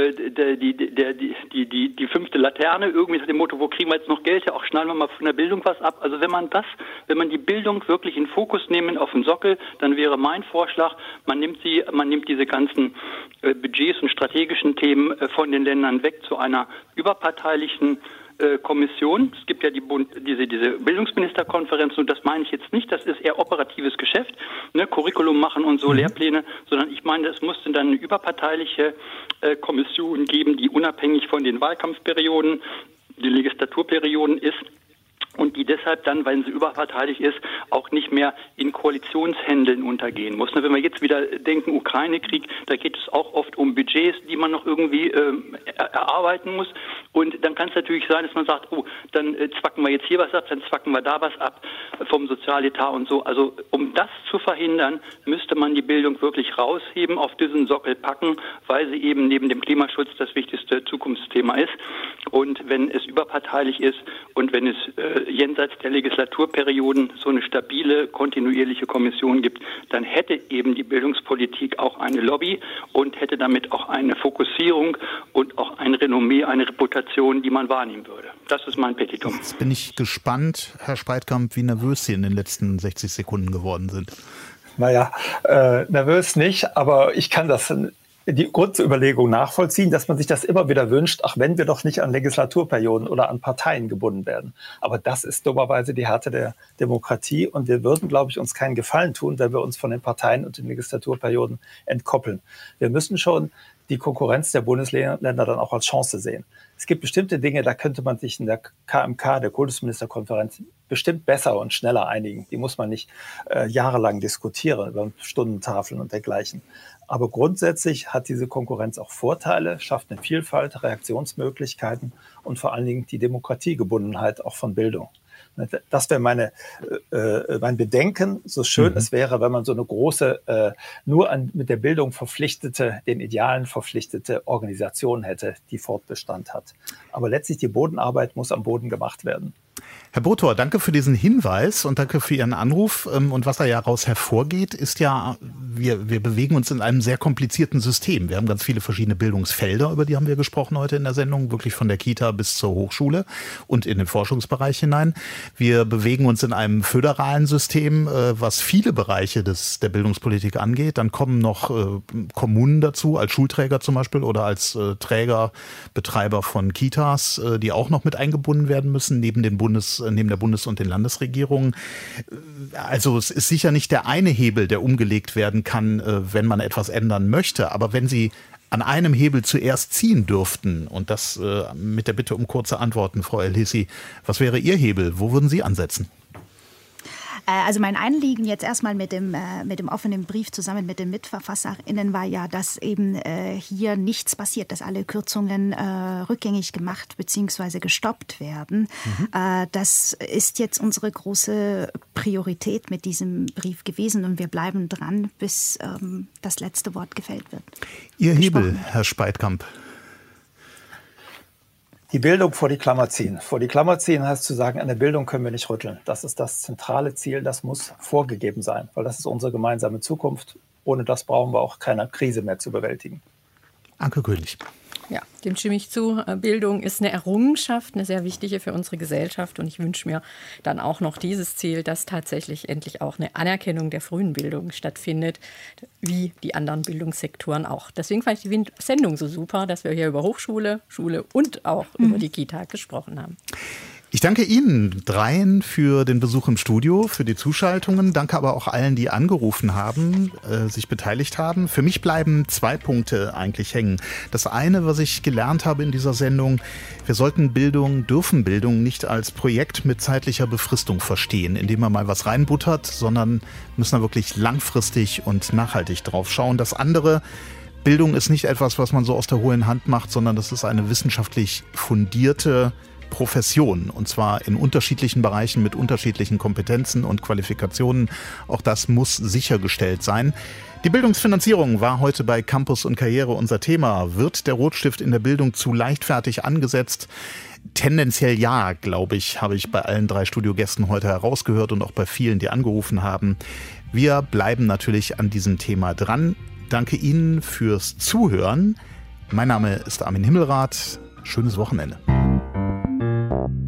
die fünfte Laterne irgendwie nach dem Motto, wo kriegen wir jetzt noch Geld? Ja, auch schneiden wir mal von der Bildung was ab. Also wenn man die Bildung wirklich in Fokus nehmen auf den Sockel, dann wäre mein Vorschlag, man nimmt diese ganzen Budgets und strategischen Themen von den Ländern weg zu einer überparteilichen Kommission. Es gibt ja diese Bildungsministerkonferenz und das meine ich jetzt nicht, das ist eher operatives Geschäft, ne, Curriculum machen und so, Lehrpläne, sondern ich meine, es musste dann eine überparteiliche Kommission geben, die unabhängig von den Wahlkampfperioden, den Legislaturperioden ist und die deshalb dann, weil sie überparteilich ist, auch nicht mehr in Koalitionshändeln untergehen muss. Wenn wir jetzt wieder denken, Ukraine-Krieg, da geht es auch oft um Budgets, die man noch irgendwie erarbeiten muss. Und dann kann es natürlich sein, dass man sagt, dann zwacken wir jetzt hier was ab, dann zwacken wir da was ab vom Sozialetat und so. Also um das zu verhindern, müsste man die Bildung wirklich rausheben, auf diesen Sockel packen, weil sie eben neben dem Klimaschutz das wichtigste Zukunftsthema ist. Und wenn es überparteilich ist und wenn es jenseits der Legislaturperioden so eine stabile, kontinuierliche Kommission gibt, dann hätte eben die Bildungspolitik auch eine Lobby und hätte damit auch eine Fokussierung und auch ein Renommee, eine Reputation, die man wahrnehmen würde. Das ist mein Petitum. Jetzt bin ich gespannt, Herr Speitkamp, wie nervös Sie in den letzten 60 Sekunden geworden sind. Naja, nervös nicht, aber ich kann die Grundüberlegung nachvollziehen, dass man sich das immer wieder wünscht, wenn wir doch nicht an Legislaturperioden oder an Parteien gebunden werden. Aber das ist dummerweise die Härte der Demokratie und wir würden, glaube ich, uns keinen Gefallen tun, wenn wir uns von den Parteien und den Legislaturperioden entkoppeln. Wir müssen schon die Konkurrenz der Bundesländer dann auch als Chance sehen. Es gibt bestimmte Dinge, da könnte man sich in der KMK, der Kultusministerkonferenz, bestimmt besser und schneller einigen. Die muss man nicht jahrelang diskutieren über Stundentafeln und dergleichen. Aber grundsätzlich hat diese Konkurrenz auch Vorteile, schafft eine Vielfalt, Reaktionsmöglichkeiten und vor allen Dingen die Demokratiegebundenheit auch von Bildung. Das wäre mein Bedenken, so schön es wäre, wenn man so eine große, mit der Bildung den Idealen verpflichtete Organisation hätte, die Fortbestand hat. Aber letztlich die Bodenarbeit muss am Boden gemacht werden. Herr Botor, danke für diesen Hinweis und danke für Ihren Anruf. Und was da ja daraus hervorgeht, ist ja, wir bewegen uns in einem sehr komplizierten System. Wir haben ganz viele verschiedene Bildungsfelder, über die haben wir gesprochen heute in der Sendung, wirklich von der Kita bis zur Hochschule und in den Forschungsbereich hinein. Wir bewegen uns in einem föderalen System, was viele Bereiche der Bildungspolitik angeht. Dann kommen noch Kommunen dazu, als Schulträger zum Beispiel oder als Trägerbetreiber von Kitas, die auch noch mit eingebunden werden müssen, neben der Bundes- und den Landesregierungen. Also es ist sicher nicht der eine Hebel, der umgelegt werden kann, wenn man etwas ändern möchte. Aber wenn Sie an einem Hebel zuerst ziehen dürften, und das mit der Bitte um kurze Antworten, Frau El-Hissi, was wäre Ihr Hebel? Wo würden Sie ansetzen? Also mein Anliegen jetzt erstmal mit dem offenen Brief zusammen mit den MitverfasserInnen war ja, dass eben hier nichts passiert, dass alle Kürzungen rückgängig gemacht bzw. gestoppt werden. Das ist jetzt unsere große Priorität mit diesem Brief gewesen und wir bleiben dran, bis das letzte Wort gefällt wird. Ihr Hebel, Herr Speitkamp. Die Bildung vor die Klammer ziehen. Vor die Klammer ziehen heißt zu sagen, an der Bildung können wir nicht rütteln. Das ist das zentrale Ziel, das muss vorgegeben sein, weil das ist unsere gemeinsame Zukunft. Ohne das brauchen wir auch keine Krise mehr zu bewältigen. Anke König. Ja, dem stimme ich zu. Bildung ist eine Errungenschaft, eine sehr wichtige für unsere Gesellschaft. Und ich wünsche mir dann auch noch dieses Ziel, dass tatsächlich endlich auch eine Anerkennung der frühen Bildung stattfindet, wie die anderen Bildungssektoren auch. Deswegen fand ich die Sendung so super, dass wir hier über Hochschule, Schule und auch über die Kita gesprochen haben. Ich danke Ihnen dreien für den Besuch im Studio, für die Zuschaltungen. Danke aber auch allen, die angerufen haben, sich beteiligt haben. Für mich bleiben 2 Punkte eigentlich hängen. Das eine, was ich gelernt habe in dieser Sendung, wir dürfen Bildung nicht als Projekt mit zeitlicher Befristung verstehen, indem man mal was reinbuttert, sondern müssen da wirklich langfristig und nachhaltig drauf schauen. Das andere, Bildung ist nicht etwas, was man so aus der hohlen Hand macht, sondern das ist eine wissenschaftlich fundierte Profession, und zwar in unterschiedlichen Bereichen mit unterschiedlichen Kompetenzen und Qualifikationen. Auch das muss sichergestellt sein. Die Bildungsfinanzierung war heute bei Campus und Karriere unser Thema. Wird der Rotstift in der Bildung zu leichtfertig angesetzt? Tendenziell ja, glaube ich, habe ich bei allen 3 Studiogästen heute herausgehört und auch bei vielen, die angerufen haben. Wir bleiben natürlich an diesem Thema dran. Danke Ihnen fürs Zuhören. Mein Name ist Armin Himmelrath. Schönes Wochenende.